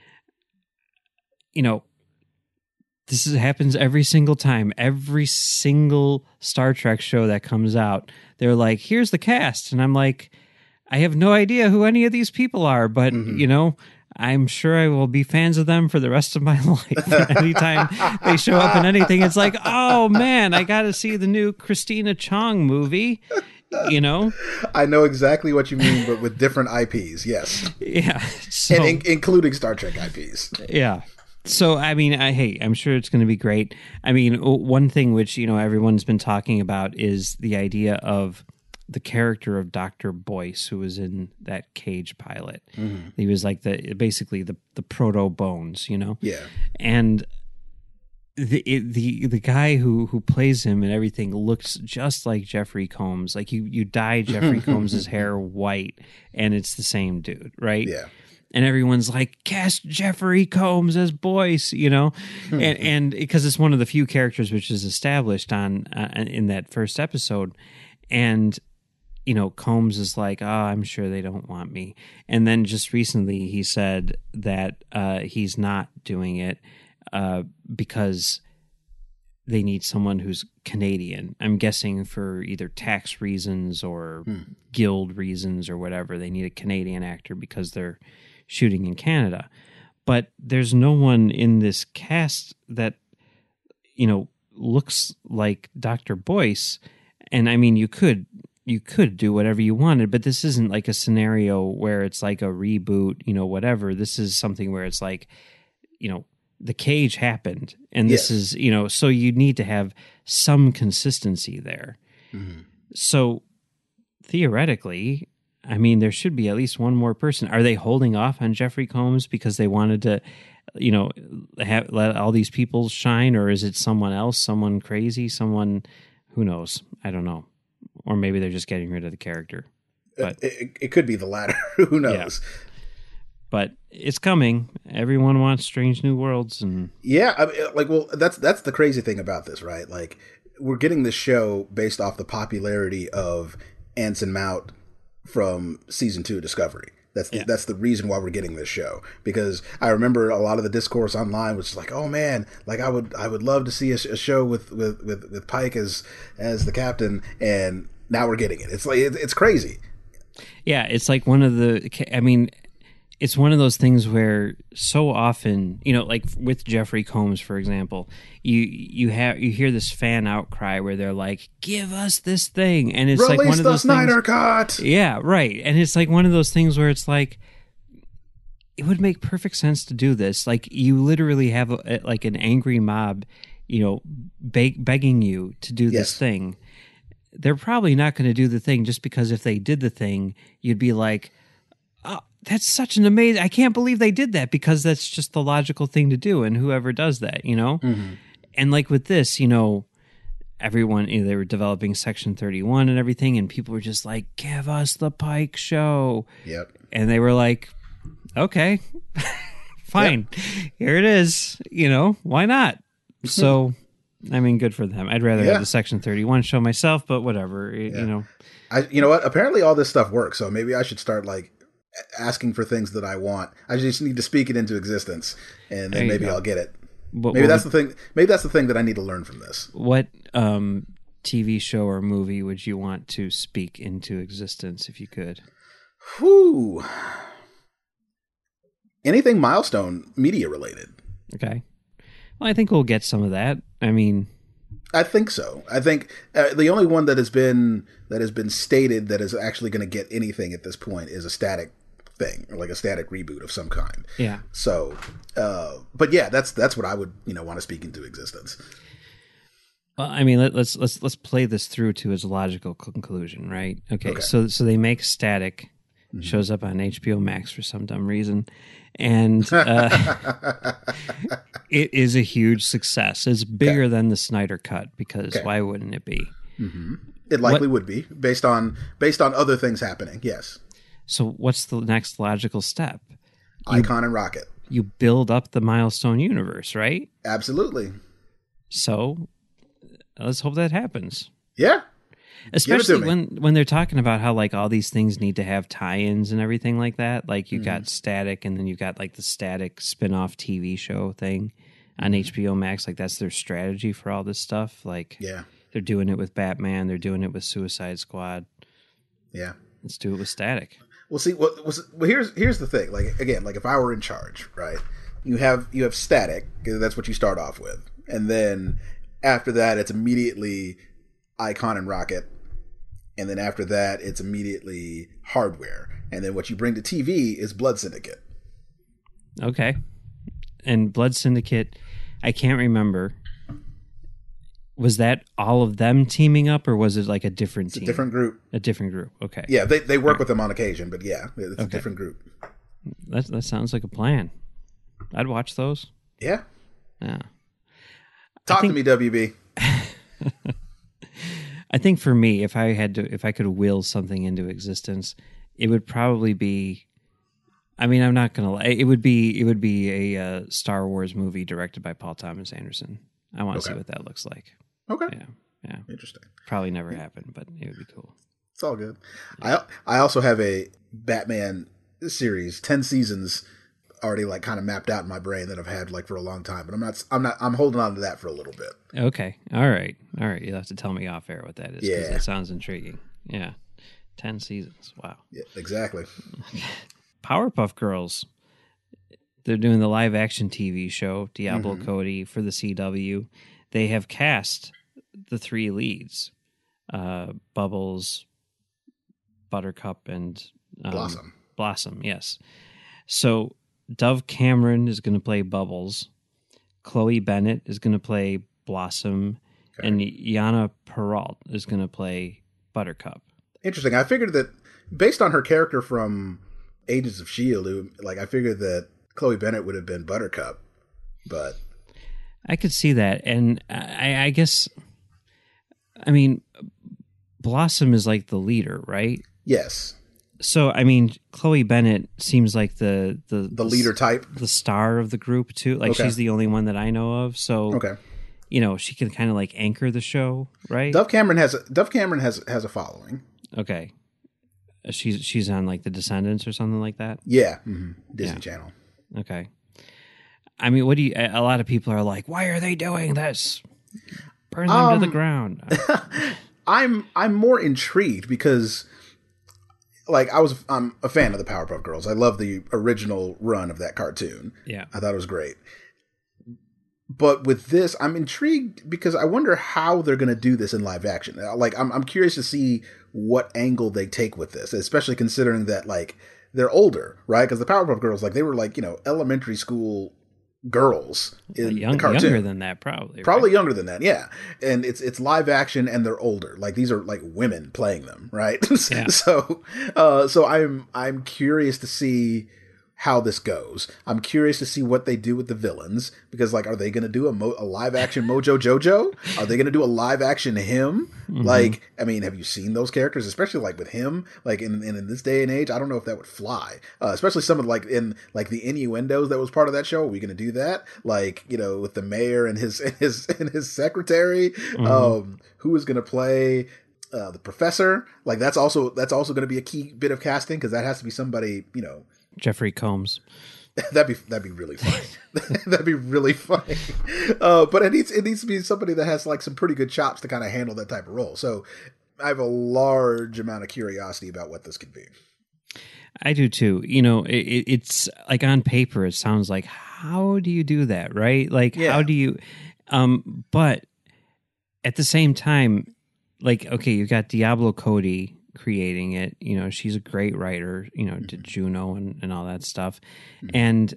S2: This happens every single time. Every single Star Trek show that comes out, they're like, here's the cast. And I'm like, I have no idea who any of these people are, but, I'm sure I will be fans of them for the rest of my life. Anytime they show up in anything, it's like, oh, man, I got to see the new Christina Chong movie.
S3: I know exactly what you mean, but with different IPs, yes.
S2: Yeah.
S3: So, and including Star Trek IPs.
S2: Yeah. So, I mean, I'm sure it's going to be great. I mean, one thing which, everyone's been talking about is the idea of the character of Dr. Boyce, who was in that Cage pilot. Mm-hmm. He was like basically the proto Bones,
S3: Yeah.
S2: And the guy who plays him and everything looks just like Jeffrey Combs. Like you dye Jeffrey Combs' hair white and it's the same dude, right?
S3: Yeah.
S2: And everyone's like, cast Jeffrey Combs as Boyce, and because it's one of the few characters which is established on in that first episode, and Combs is like, oh, I'm sure they don't want me, and then just recently he said that he's not doing it because they need someone who's Canadian. I'm guessing for either tax reasons or guild reasons or whatever. They need a Canadian actor because they're shooting in Canada. But there's no one in this cast that, looks like Dr. Boyce. And I mean, you could do whatever you wanted, but this isn't like a scenario where it's like a reboot, whatever. This is something where it's like, the Cage happened, and this is, so you need to have some consistency there. Mm-hmm. So theoretically, I mean, there should be at least one more person. Are they holding off on Jeffrey Combs because they wanted to, let all these people shine, or is it someone else, someone crazy, someone, who knows? I don't know. Or maybe they're just getting rid of the character. But
S3: it could be the latter. Who knows? Yeah.
S2: But it's coming. Everyone wants Strange New Worlds, and
S3: that's the crazy thing about this, right? Like, we're getting this show based off the popularity of Anson Mount from season 2 Discovery. That's the reason why we're getting this show, because I remember a lot of the discourse online was like, oh man, like I would love to see a show with Pike as the captain, and now we're getting it. It's like it's crazy.
S2: Yeah, it's like it's one of those things where so often, like with Jeffrey Combs, for example, you hear this fan outcry where they're like, give us this thing. And it's
S3: Release
S2: like one of those
S3: Snyder
S2: things,
S3: Cut.
S2: Yeah, right. And it's like one of those things where it's like, it would make perfect sense to do this. Like, you literally have like an angry mob, begging you to do this thing. They're probably not going to do the thing just because if they did the thing, you'd be like, oh, that's such an amazing, I can't believe they did that, because that's just the logical thing to do. And whoever does that, Mm-hmm. And like with this, everyone, they were developing Section 31 and everything, and people were just like, give us the Pike show.
S3: Yep.
S2: And they were like, okay, fine. Yep. Here it is. Why not? So, I mean, good for them. I'd rather have the Section 31 show myself, but whatever, you know
S3: what? Apparently all this stuff works, so maybe I should start like asking for things that I want. I just need to speak it into existence, and then maybe I'll get it. Maybe that's the thing. Maybe that's the thing that I need to learn from this.
S2: What TV show or movie would you want to speak into existence if you could?
S3: Whew. Anything Milestone media related.
S2: Okay. Well, I think we'll get some of that. I mean,
S3: I think so. I think the only one that has been stated that is actually going to get anything at this point is a static thing, or like a static reboot of some kind.
S2: Yeah.
S3: So, but yeah, that's what I would want to speak into existence.
S2: Well, I mean, let's play this through to its logical conclusion, right? Okay. So they make Static, shows up on HBO Max for some dumb reason, and it is a huge success. It's bigger than the Snyder Cut, because why wouldn't it be?
S3: Mm-hmm. It likely would be based on other things happening. Yes.
S2: So what's the next logical step?
S3: Icon and Rocket.
S2: You build up the Milestone universe, right?
S3: Absolutely.
S2: So let's hope that happens.
S3: Yeah.
S2: Especially when they're talking about how like all these things need to have tie-ins and everything like that. Like you got Static, and then you got like the Static spin-off TV show thing on HBO Max. Like that's their strategy for all this stuff. Like they're doing it with Batman. They're doing it with Suicide Squad.
S3: Yeah.
S2: Let's do it with Static.
S3: Well, see, here's the thing. Like again, like if I were in charge, right? You have Static. That's what you start off with, and then after that, it's immediately Icon and Rocket, and then after that, it's immediately Hardware, and then what you bring to TV is Blood Syndicate.
S2: Okay, and Blood Syndicate, I can't remember. Was that all of them teaming up, or was it like a different team?
S3: A different group.
S2: A different group. Okay.
S3: Yeah, they work with them on occasion, but yeah, it's a different group.
S2: That sounds like a plan. I'd watch those.
S3: Yeah.
S2: Yeah.
S3: Talk to me, WB.
S2: I think for me, if I could will something into existence, it would probably be. I mean, I'm not gonna lie. It would be a Star Wars movie directed by Paul Thomas Anderson. I want to see what that looks like.
S3: Okay.
S2: Yeah.
S3: Interesting.
S2: Probably never happened, but it would be cool.
S3: It's all good. I also have a Batman series, 10 seasons already like kind of mapped out in my brain that I've had like for a long time, but I'm holding on to that for a little bit.
S2: Okay. All right. You'll have to tell me off air what that is, because that sounds intriguing. Yeah. 10 seasons. Wow.
S3: Yeah, exactly.
S2: Powerpuff Girls. They're doing the live action TV show, Diablo Cody, for the CW. They have cast the three leads, Bubbles, Buttercup, and Blossom, yes. So Dove Cameron is going to play Bubbles. Chloe Bennett is going to play Blossom. Okay. And Yana Peralt is going to play Buttercup.
S3: Interesting. I figured that based on her character from Agents of S.H.I.E.L.D., like I figured that Chloe Bennett would have been Buttercup, but
S2: I could see that. And I guess, I mean, Blossom is like the leader, right?
S3: Yes.
S2: So, I mean, Chloe Bennett seems like the
S3: leader type,
S2: the star of the group too. Like she's the only one that I know of. So, she can kind of like anchor the show, right?
S3: Dove Cameron has a following.
S2: Okay. She's on like The Descendants or something like that.
S3: Yeah. Mm-hmm. Disney Channel.
S2: Okay. I mean, a lot of people are like, why are they doing this? Burn them to the ground.
S3: I'm more intrigued because like I'm a fan of the Powerpuff Girls. I love the original run of that cartoon.
S2: Yeah.
S3: I thought it was great. But with this, I'm intrigued because I wonder how they're going to do this in live action. Like, I'm curious to see what angle they take with this, especially considering that, like, they're older, right? Because the Powerpuff Girls, like, they were, like, elementary school girls in the cartoon.
S2: Younger than that, probably. Right?
S3: Probably younger than that, yeah. And it's live action, and they're older. Like, these are, like, women playing them, right?
S2: Yeah.
S3: So I'm curious to see how this goes. I'm curious to see what they do with the villains, because like, are they going to do a live action Mojo Jojo? Are they going to do a live action him? Mm-hmm. Like, I mean, have you seen those characters, especially like with him, like in this day and age? I don't know if that would fly, especially some of like in like the innuendos that was part of that show. Are we going to do that? Like, with the mayor and his secretary, who is going to play the professor? Like that's also going to be a key bit of casting, because that has to be somebody,
S2: Jeffrey Combs.
S3: That'd be really funny. That'd be really funny. But it needs to be somebody that has like some pretty good chops to kind of handle that type of role. So I have a large amount of curiosity about what this could be.
S2: I do too. It's like on paper, it sounds like, how do you do that, right? Like, how do you? But at the same time, like, okay, you've got Diablo Cody creating it. She's a great writer. Did Juno and all that stuff, and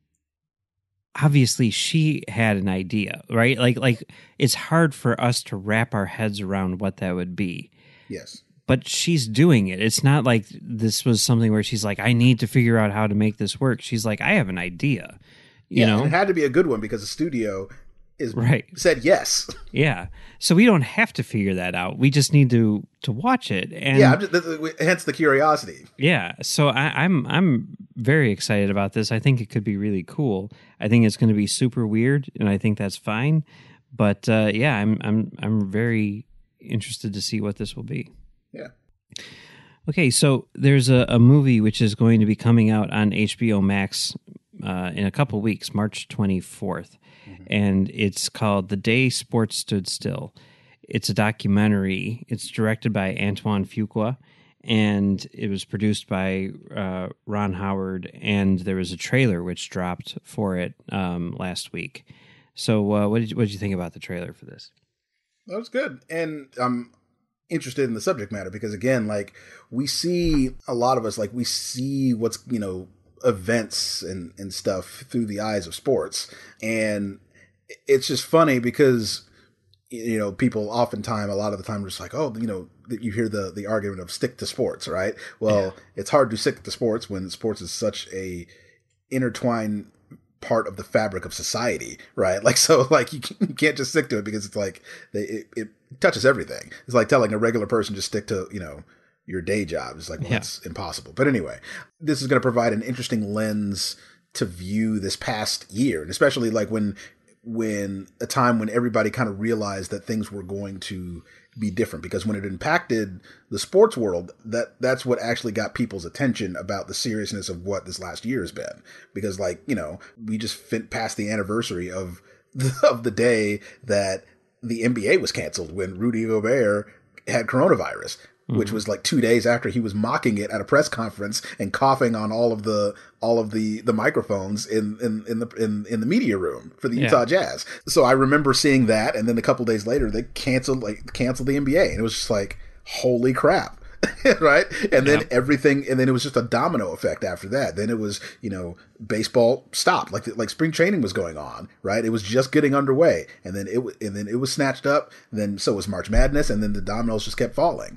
S2: obviously she had an idea, right? Like it's hard for us to wrap our heads around what that would be.
S3: Yes.
S2: But she's doing it. It's not like this was something where she's like, I need to figure out how to make this work. She's like, I have an idea. You know?
S3: And it had to be a good one because the studio said yes.
S2: Yeah. So we don't have to figure that out. We just need to watch it. And
S3: hence the curiosity.
S2: Yeah. So I'm very excited about this. I think it could be really cool. I think it's going to be super weird, and I think that's fine. But I'm very interested to see what this will be.
S3: Yeah.
S2: Okay, so there's a movie which is going to be coming out on HBO Max in a couple weeks, March 24th, and it's called The Day Sports Stood Still. It's a documentary. It's directed by Antoine Fuqua, and it was produced by Ron Howard, and there was a trailer which dropped for it last week. So what did you think about the trailer for this?
S3: That was good, and interested in the subject matter because, again, like, we see a lot of us, like, we see what's, events and stuff through the eyes of sports. And it's just funny because, people oftentimes, a lot of the time, are just like, oh, you hear the argument of stick to sports, right? Well, It's hard to stick to sports when sports is such a intertwined part of the fabric of society, right? Like, so, like, you can't just stick to it because it's like it touches everything. It's like telling a regular person just stick to your day job. It's like, well, that's impossible. But anyway, this is going to provide an interesting lens to view this past year, and especially like when a time when everybody kind of realized that things were going to be different, because when it impacted the sports world, that's what actually got people's attention about the seriousness of what this last year has been. Because, like, we just passed the anniversary of the day that the NBA was canceled when Rudy Gobert had coronavirus, which was like 2 days after he was mocking it at a press conference and coughing on all of the microphones in the media room for the Utah Jazz. So I remember seeing that, and then a couple days later they canceled the NBA, and it was just like, holy crap. Right? And then and then it was just a domino effect after that. Then it was, baseball stopped, like spring training was going on, right? It was just getting underway, and then it was snatched up. Then so was March Madness, and then the dominoes just kept falling.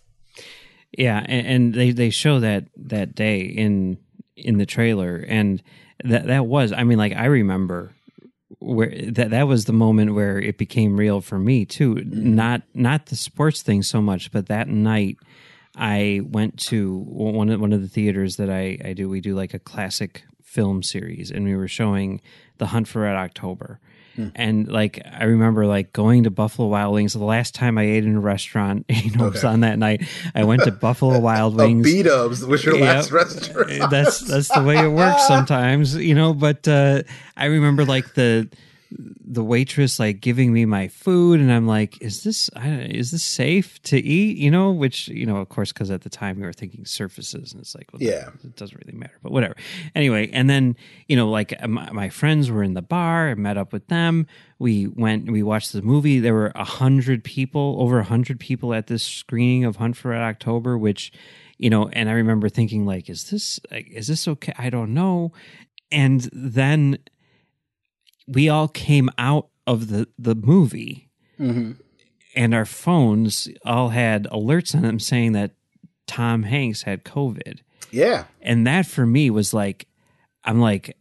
S2: Yeah, and they show that day in the trailer, and that was, I mean, like, I remember where that was the moment where it became real for me too. Not the sports thing so much, but that night I went to one of the theaters that I do. We do like a classic film series, and we were showing The Hunt for Red October. And like, I remember like going to Buffalo Wild Wings. The last time I ate in a restaurant, it was on that night. I went to Buffalo Wild Wings.
S3: B-Dubs was your last restaurant.
S2: That's the way it works sometimes, But I remember like the waitress like giving me my food, and I'm like, is this safe to eat? Which of course, because at the time we were thinking surfaces, and it's like, well, it doesn't really matter, but whatever. Anyway, and then like my friends were in the bar. I met up with them. We watched the movie. There were over 100 people at this screening of Hunt for Red October, which and I remember thinking like, is this okay? I don't know. And then we all came out of the movie, and our phones all had alerts on them saying that Tom Hanks had COVID.
S3: Yeah.
S2: And that for me was like, I'm like,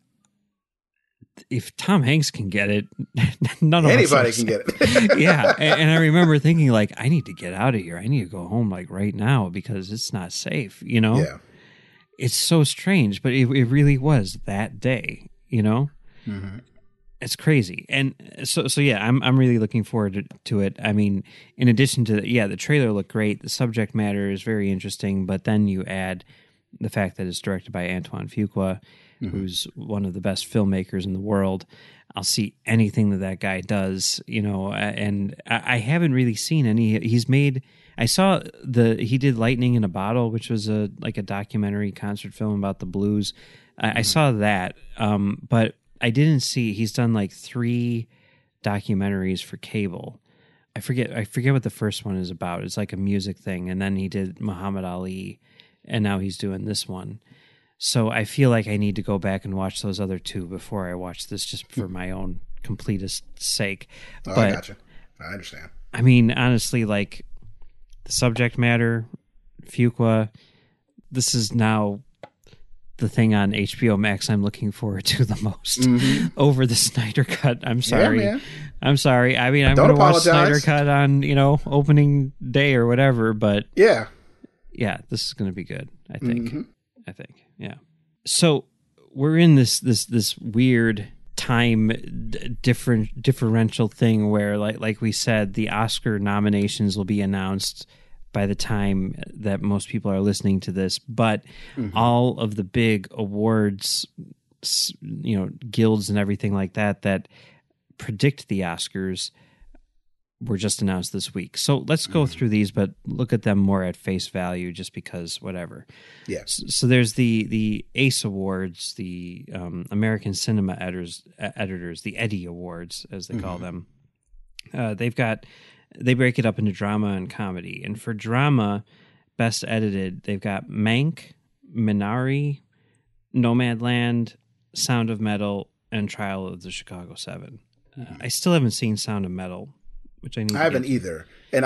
S2: if Tom Hanks can get it,
S3: anybody can get it.
S2: Yeah. And I remember thinking like, I need to get out of here. I need to go home like right now because it's not safe, Yeah. It's so strange, but it really was that day, Mm-hmm. It's crazy. And so yeah, I'm really looking forward to it. I mean, in addition to the trailer looked great. The subject matter is very interesting, but then you add the fact that it's directed by Antoine Fuqua. who's one of the best filmmakers in the world. I'll see anything that guy does, and I haven't really seen any. He's made. I saw he did Lightning in a Bottle, which was a documentary concert film about the blues. I saw that, but I didn't see. He's done like 3 documentaries for cable. I forget what the first one is about. It's like a music thing, and then he did Muhammad Ali, and now he's doing this one. So I feel like I need to go back and watch those other 2 before I watch this, just for my own completest sake.
S3: Oh,
S2: but,
S3: I gotcha. I understand.
S2: I mean, honestly, like the subject matter, Fuqua, this is now the thing on HBO Max I'm looking forward to the most over the Snyder Cut. I'm sorry.
S3: Yeah, man.
S2: I'm sorry. I mean, I'm going to watch Snyder Cut on, opening day or whatever, but
S3: yeah,
S2: this is going to be good. I think. Yeah. So we're in this weird time differential thing where, like we said, the Oscar nominations will be announced by the time that most people are listening to this, but all of the big awards, guilds and everything like that predict the Oscars were just announced this week. So let's go through these, but look at them more at face value, just because whatever.
S3: Yeah.
S2: So there's the ACE Awards, the American Cinema Editors, the Eddie Awards, as they call them. They break it up into drama and comedy. And for drama, best edited, they've got Mank, Minari, Nomadland, Sound of Metal, and Trial of the Chicago 7. I still haven't seen Sound of Metal, which I haven't
S3: either. And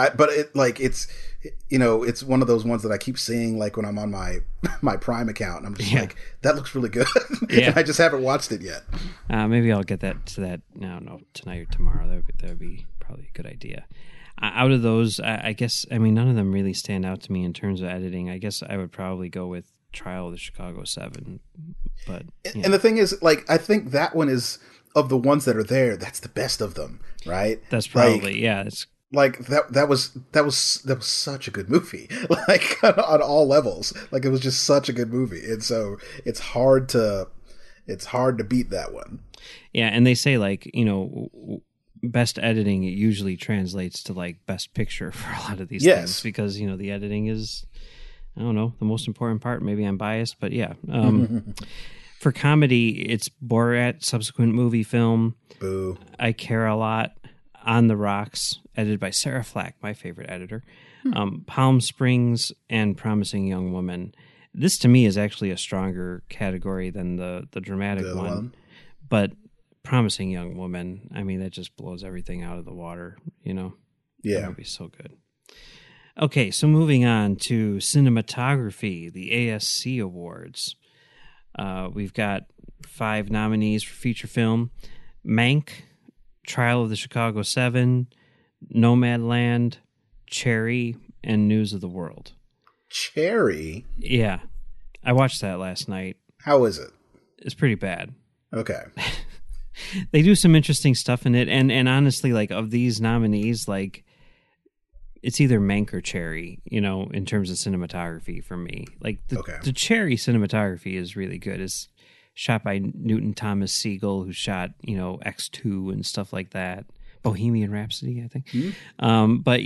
S3: it's one of those ones that I keep seeing, like when I'm on my Prime account, and I'm just like, that looks really good. And I just haven't watched it yet.
S2: Maybe I'll get to that now, tonight or tomorrow. That would be probably a good idea. Out of those, I guess, none of them really stand out to me in terms of editing. I guess I would probably go with Trial of the Chicago 7. But
S3: and the thing is, like, I think that one is, of the ones that are there, that's the best of them, right?
S2: That's probably It's
S3: like that was such a good movie, like on all levels. Like, it was just such a good movie, and so it's hard to beat that one.
S2: Yeah, and they say, like, best editing, it usually translates to like best picture for a lot of these things, because the editing is, I don't know, the most important part. Maybe I'm biased, but yeah. For comedy, it's Borat, subsequent movie film.
S3: Boo.
S2: I Care a Lot, On the Rocks, edited by Sarah Flack, my favorite editor. Palm Springs, and Promising Young Woman. This to me is actually a stronger category than the dramatic one. But Promising Young Woman, that just blows everything out of the water, Yeah. That would be so good. Okay, so moving on to cinematography, the ASC Awards. We've got 5 nominees for feature film: Mank, Trial of the Chicago 7, Nomadland, Cherry, and News of the World.
S3: Cherry?
S2: Yeah. I watched that last night.
S3: How is it?
S2: It's pretty bad.
S3: Okay.
S2: They do some interesting stuff in it, and honestly, like, of these nominees, like, it's either Mank or Cherry, in terms of cinematography for me. Like, the Cherry cinematography is really good. It's shot by Newton Thomas Siegel, who shot, X2 and stuff like that. Bohemian Rhapsody, I think. Mm-hmm. But,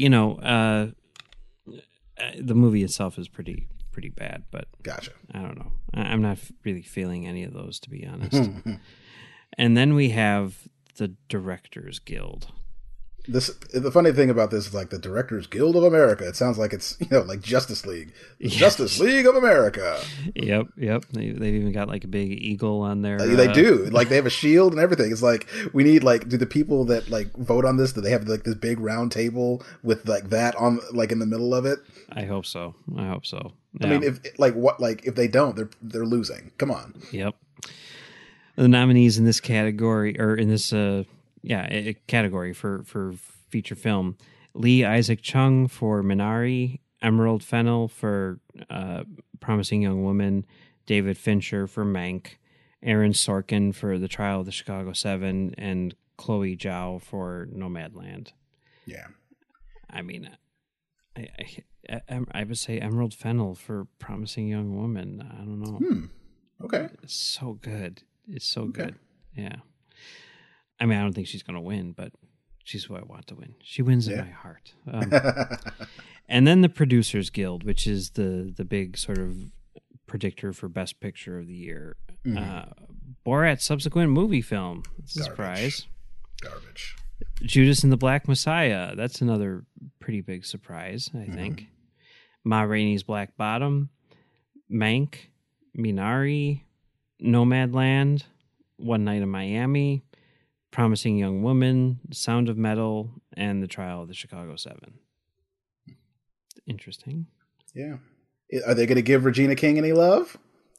S2: the movie itself is pretty bad, but
S3: gotcha.
S2: I don't know. I'm not really feeling any of those, to be honest. And then we have the Directors Guild.
S3: The funny thing about this is, like, the Directors Guild of America. It sounds like it's, like Justice League. Justice League of America.
S2: Yep. They've even got, like, a big eagle on there.
S3: They do. Like, they have a shield and everything. It's like, we need, like, do the people that, like, vote on this, do they have, like, this big round table with, like, that on, like, in the middle of it?
S2: I hope so. Yeah.
S3: I mean, if they don't, they're losing. Come on.
S2: Yep. The nominees in this category, or in this category for feature film: Lee Isaac Chung for Minari, Emerald Fennell for Promising Young Woman, David Fincher for Mank, Aaron Sorkin for The Trial of the Chicago 7, and Chloe Zhao for Nomadland.
S3: Yeah.
S2: I mean, I would say Emerald Fennell for Promising Young Woman. I don't know.
S3: Okay.
S2: It's so good. It's so good. Yeah. I mean, I don't think she's going to win, but she's who I want to win. She wins in my heart. And then the Producers Guild, which is the big sort of predictor for Best Picture of the year. Borat's subsequent movie film. It's a surprise.
S3: Garbage.
S2: Judas and the Black Messiah. That's another pretty big surprise, I think. Ma Rainey's Black Bottom. Mank. Minari. Nomadland. One Night in Miami. Promising Young Woman. Sound of Metal. And The Trial of the Chicago 7. Interesting.
S3: Yeah. Are they going to give Regina King any love?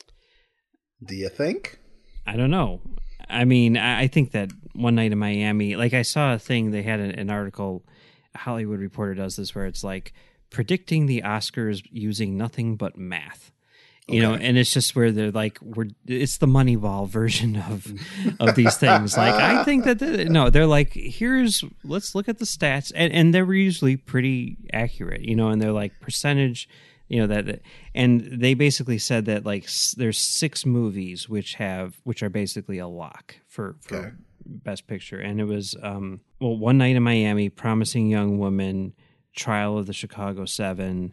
S3: Do you think?
S2: I don't know. I mean, I think that One Night in Miami, like I saw a thing, they had an article, Hollywood Reporter does this, where it's like predicting the Oscars using nothing but math. You know, and it's just where they're like, it's the Moneyball version of these things. Like, I think that, they're like, let's look at the stats. And they're usually pretty accurate, you know, and they're like percentage, you know, and they basically said that like there's 6 movies which are basically a lock for Best Picture. And it was, One Night in Miami, Promising Young Woman, Trial of the Chicago 7,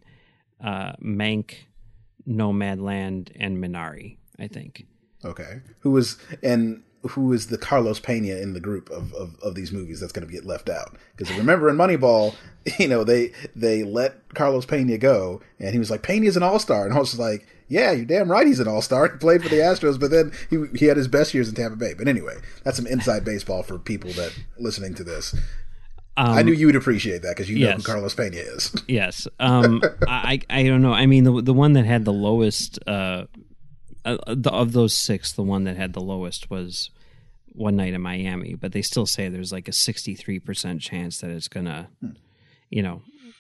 S2: Mank, Nomadland, and Minari, I think.
S3: Okay. Who is the Carlos Pena in the group of these movies that's going to get left out? Because remember in Moneyball, you know, they let Carlos Pena go, and he was like, Pena's an all-star. And I was like, yeah, you're damn right he's an all-star. He played for the Astros, but then he had his best years in Tampa Bay. But anyway, that's some inside baseball for people that listening to this. I knew you would appreciate that because you know who Carlos Pena is.
S2: Yes. I don't know. I mean, the one that had the lowest of those 6, the one that had the lowest was One Night in Miami. But they still say there's like a 63% chance that it's gonna, you know,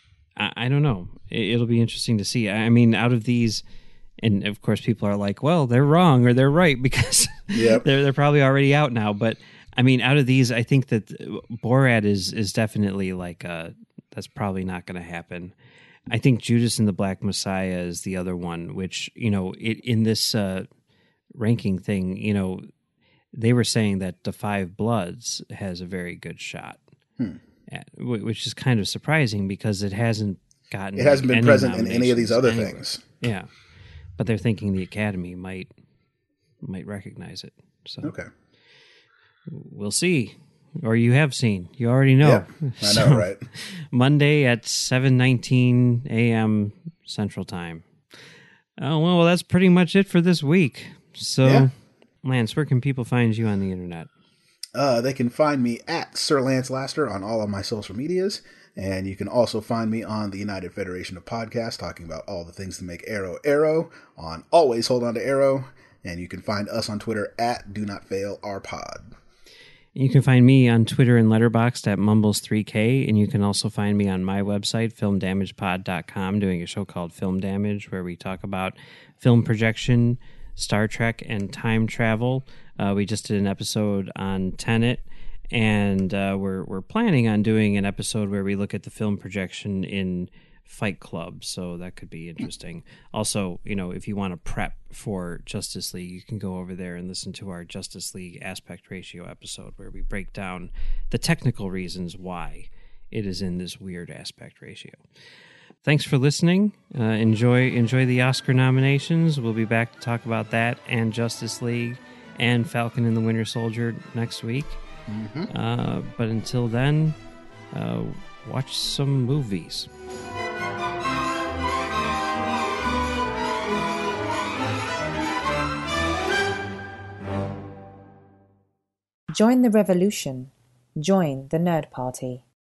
S2: I don't know. It'll be interesting to see. I mean, out of these, and of course, people are like, well, they're wrong or they're right because they're probably already out now, but. I mean, out of these, I think that Borat is definitely like that's probably not going to happen. I think Judas and the Black Messiah is the other one, which, you know, in this ranking thing, you know, they were saying that The Five Bloods has a very good shot, which is kind of surprising because it hasn't been
S3: present in any of these other things.
S2: Yeah, but they're thinking the Academy might recognize it. So
S3: okay.
S2: We'll see. Or you have seen. You already know.
S3: Yeah, I know, right?
S2: Monday at 7:19 a.m. Central Time. Oh, well, that's pretty much it for this week. So, Lance, where can people find you on the internet?
S3: They can find me at Sir Lance Laster on all of my social medias. And you can also find me on the United Federation of Podcasts, talking about all the things that make Arrow on Always Hold On to Arrow. And you can find us on Twitter at Do Not Fail Our Pod.
S2: You can find me on Twitter and Letterboxd at Mumbles3K, and you can also find me on my website, filmdamagepod.com, doing a show called Film Damage, where we talk about film projection, Star Trek, and time travel. We just did an episode on Tenet, and we're planning on doing an episode where we look at the film projection in Fight Club, so that could be interesting. Also, you know, if you want to prep for Justice League, you can go over there and listen to our Justice League aspect ratio episode where we break down the technical reasons why it is in this weird aspect ratio. Thanks for listening. Enjoy the Oscar nominations. We'll be back to talk about that and Justice League and Falcon and the Winter Soldier next week. But until then, watch some movies.
S1: Join the revolution. Join the Nerd Party.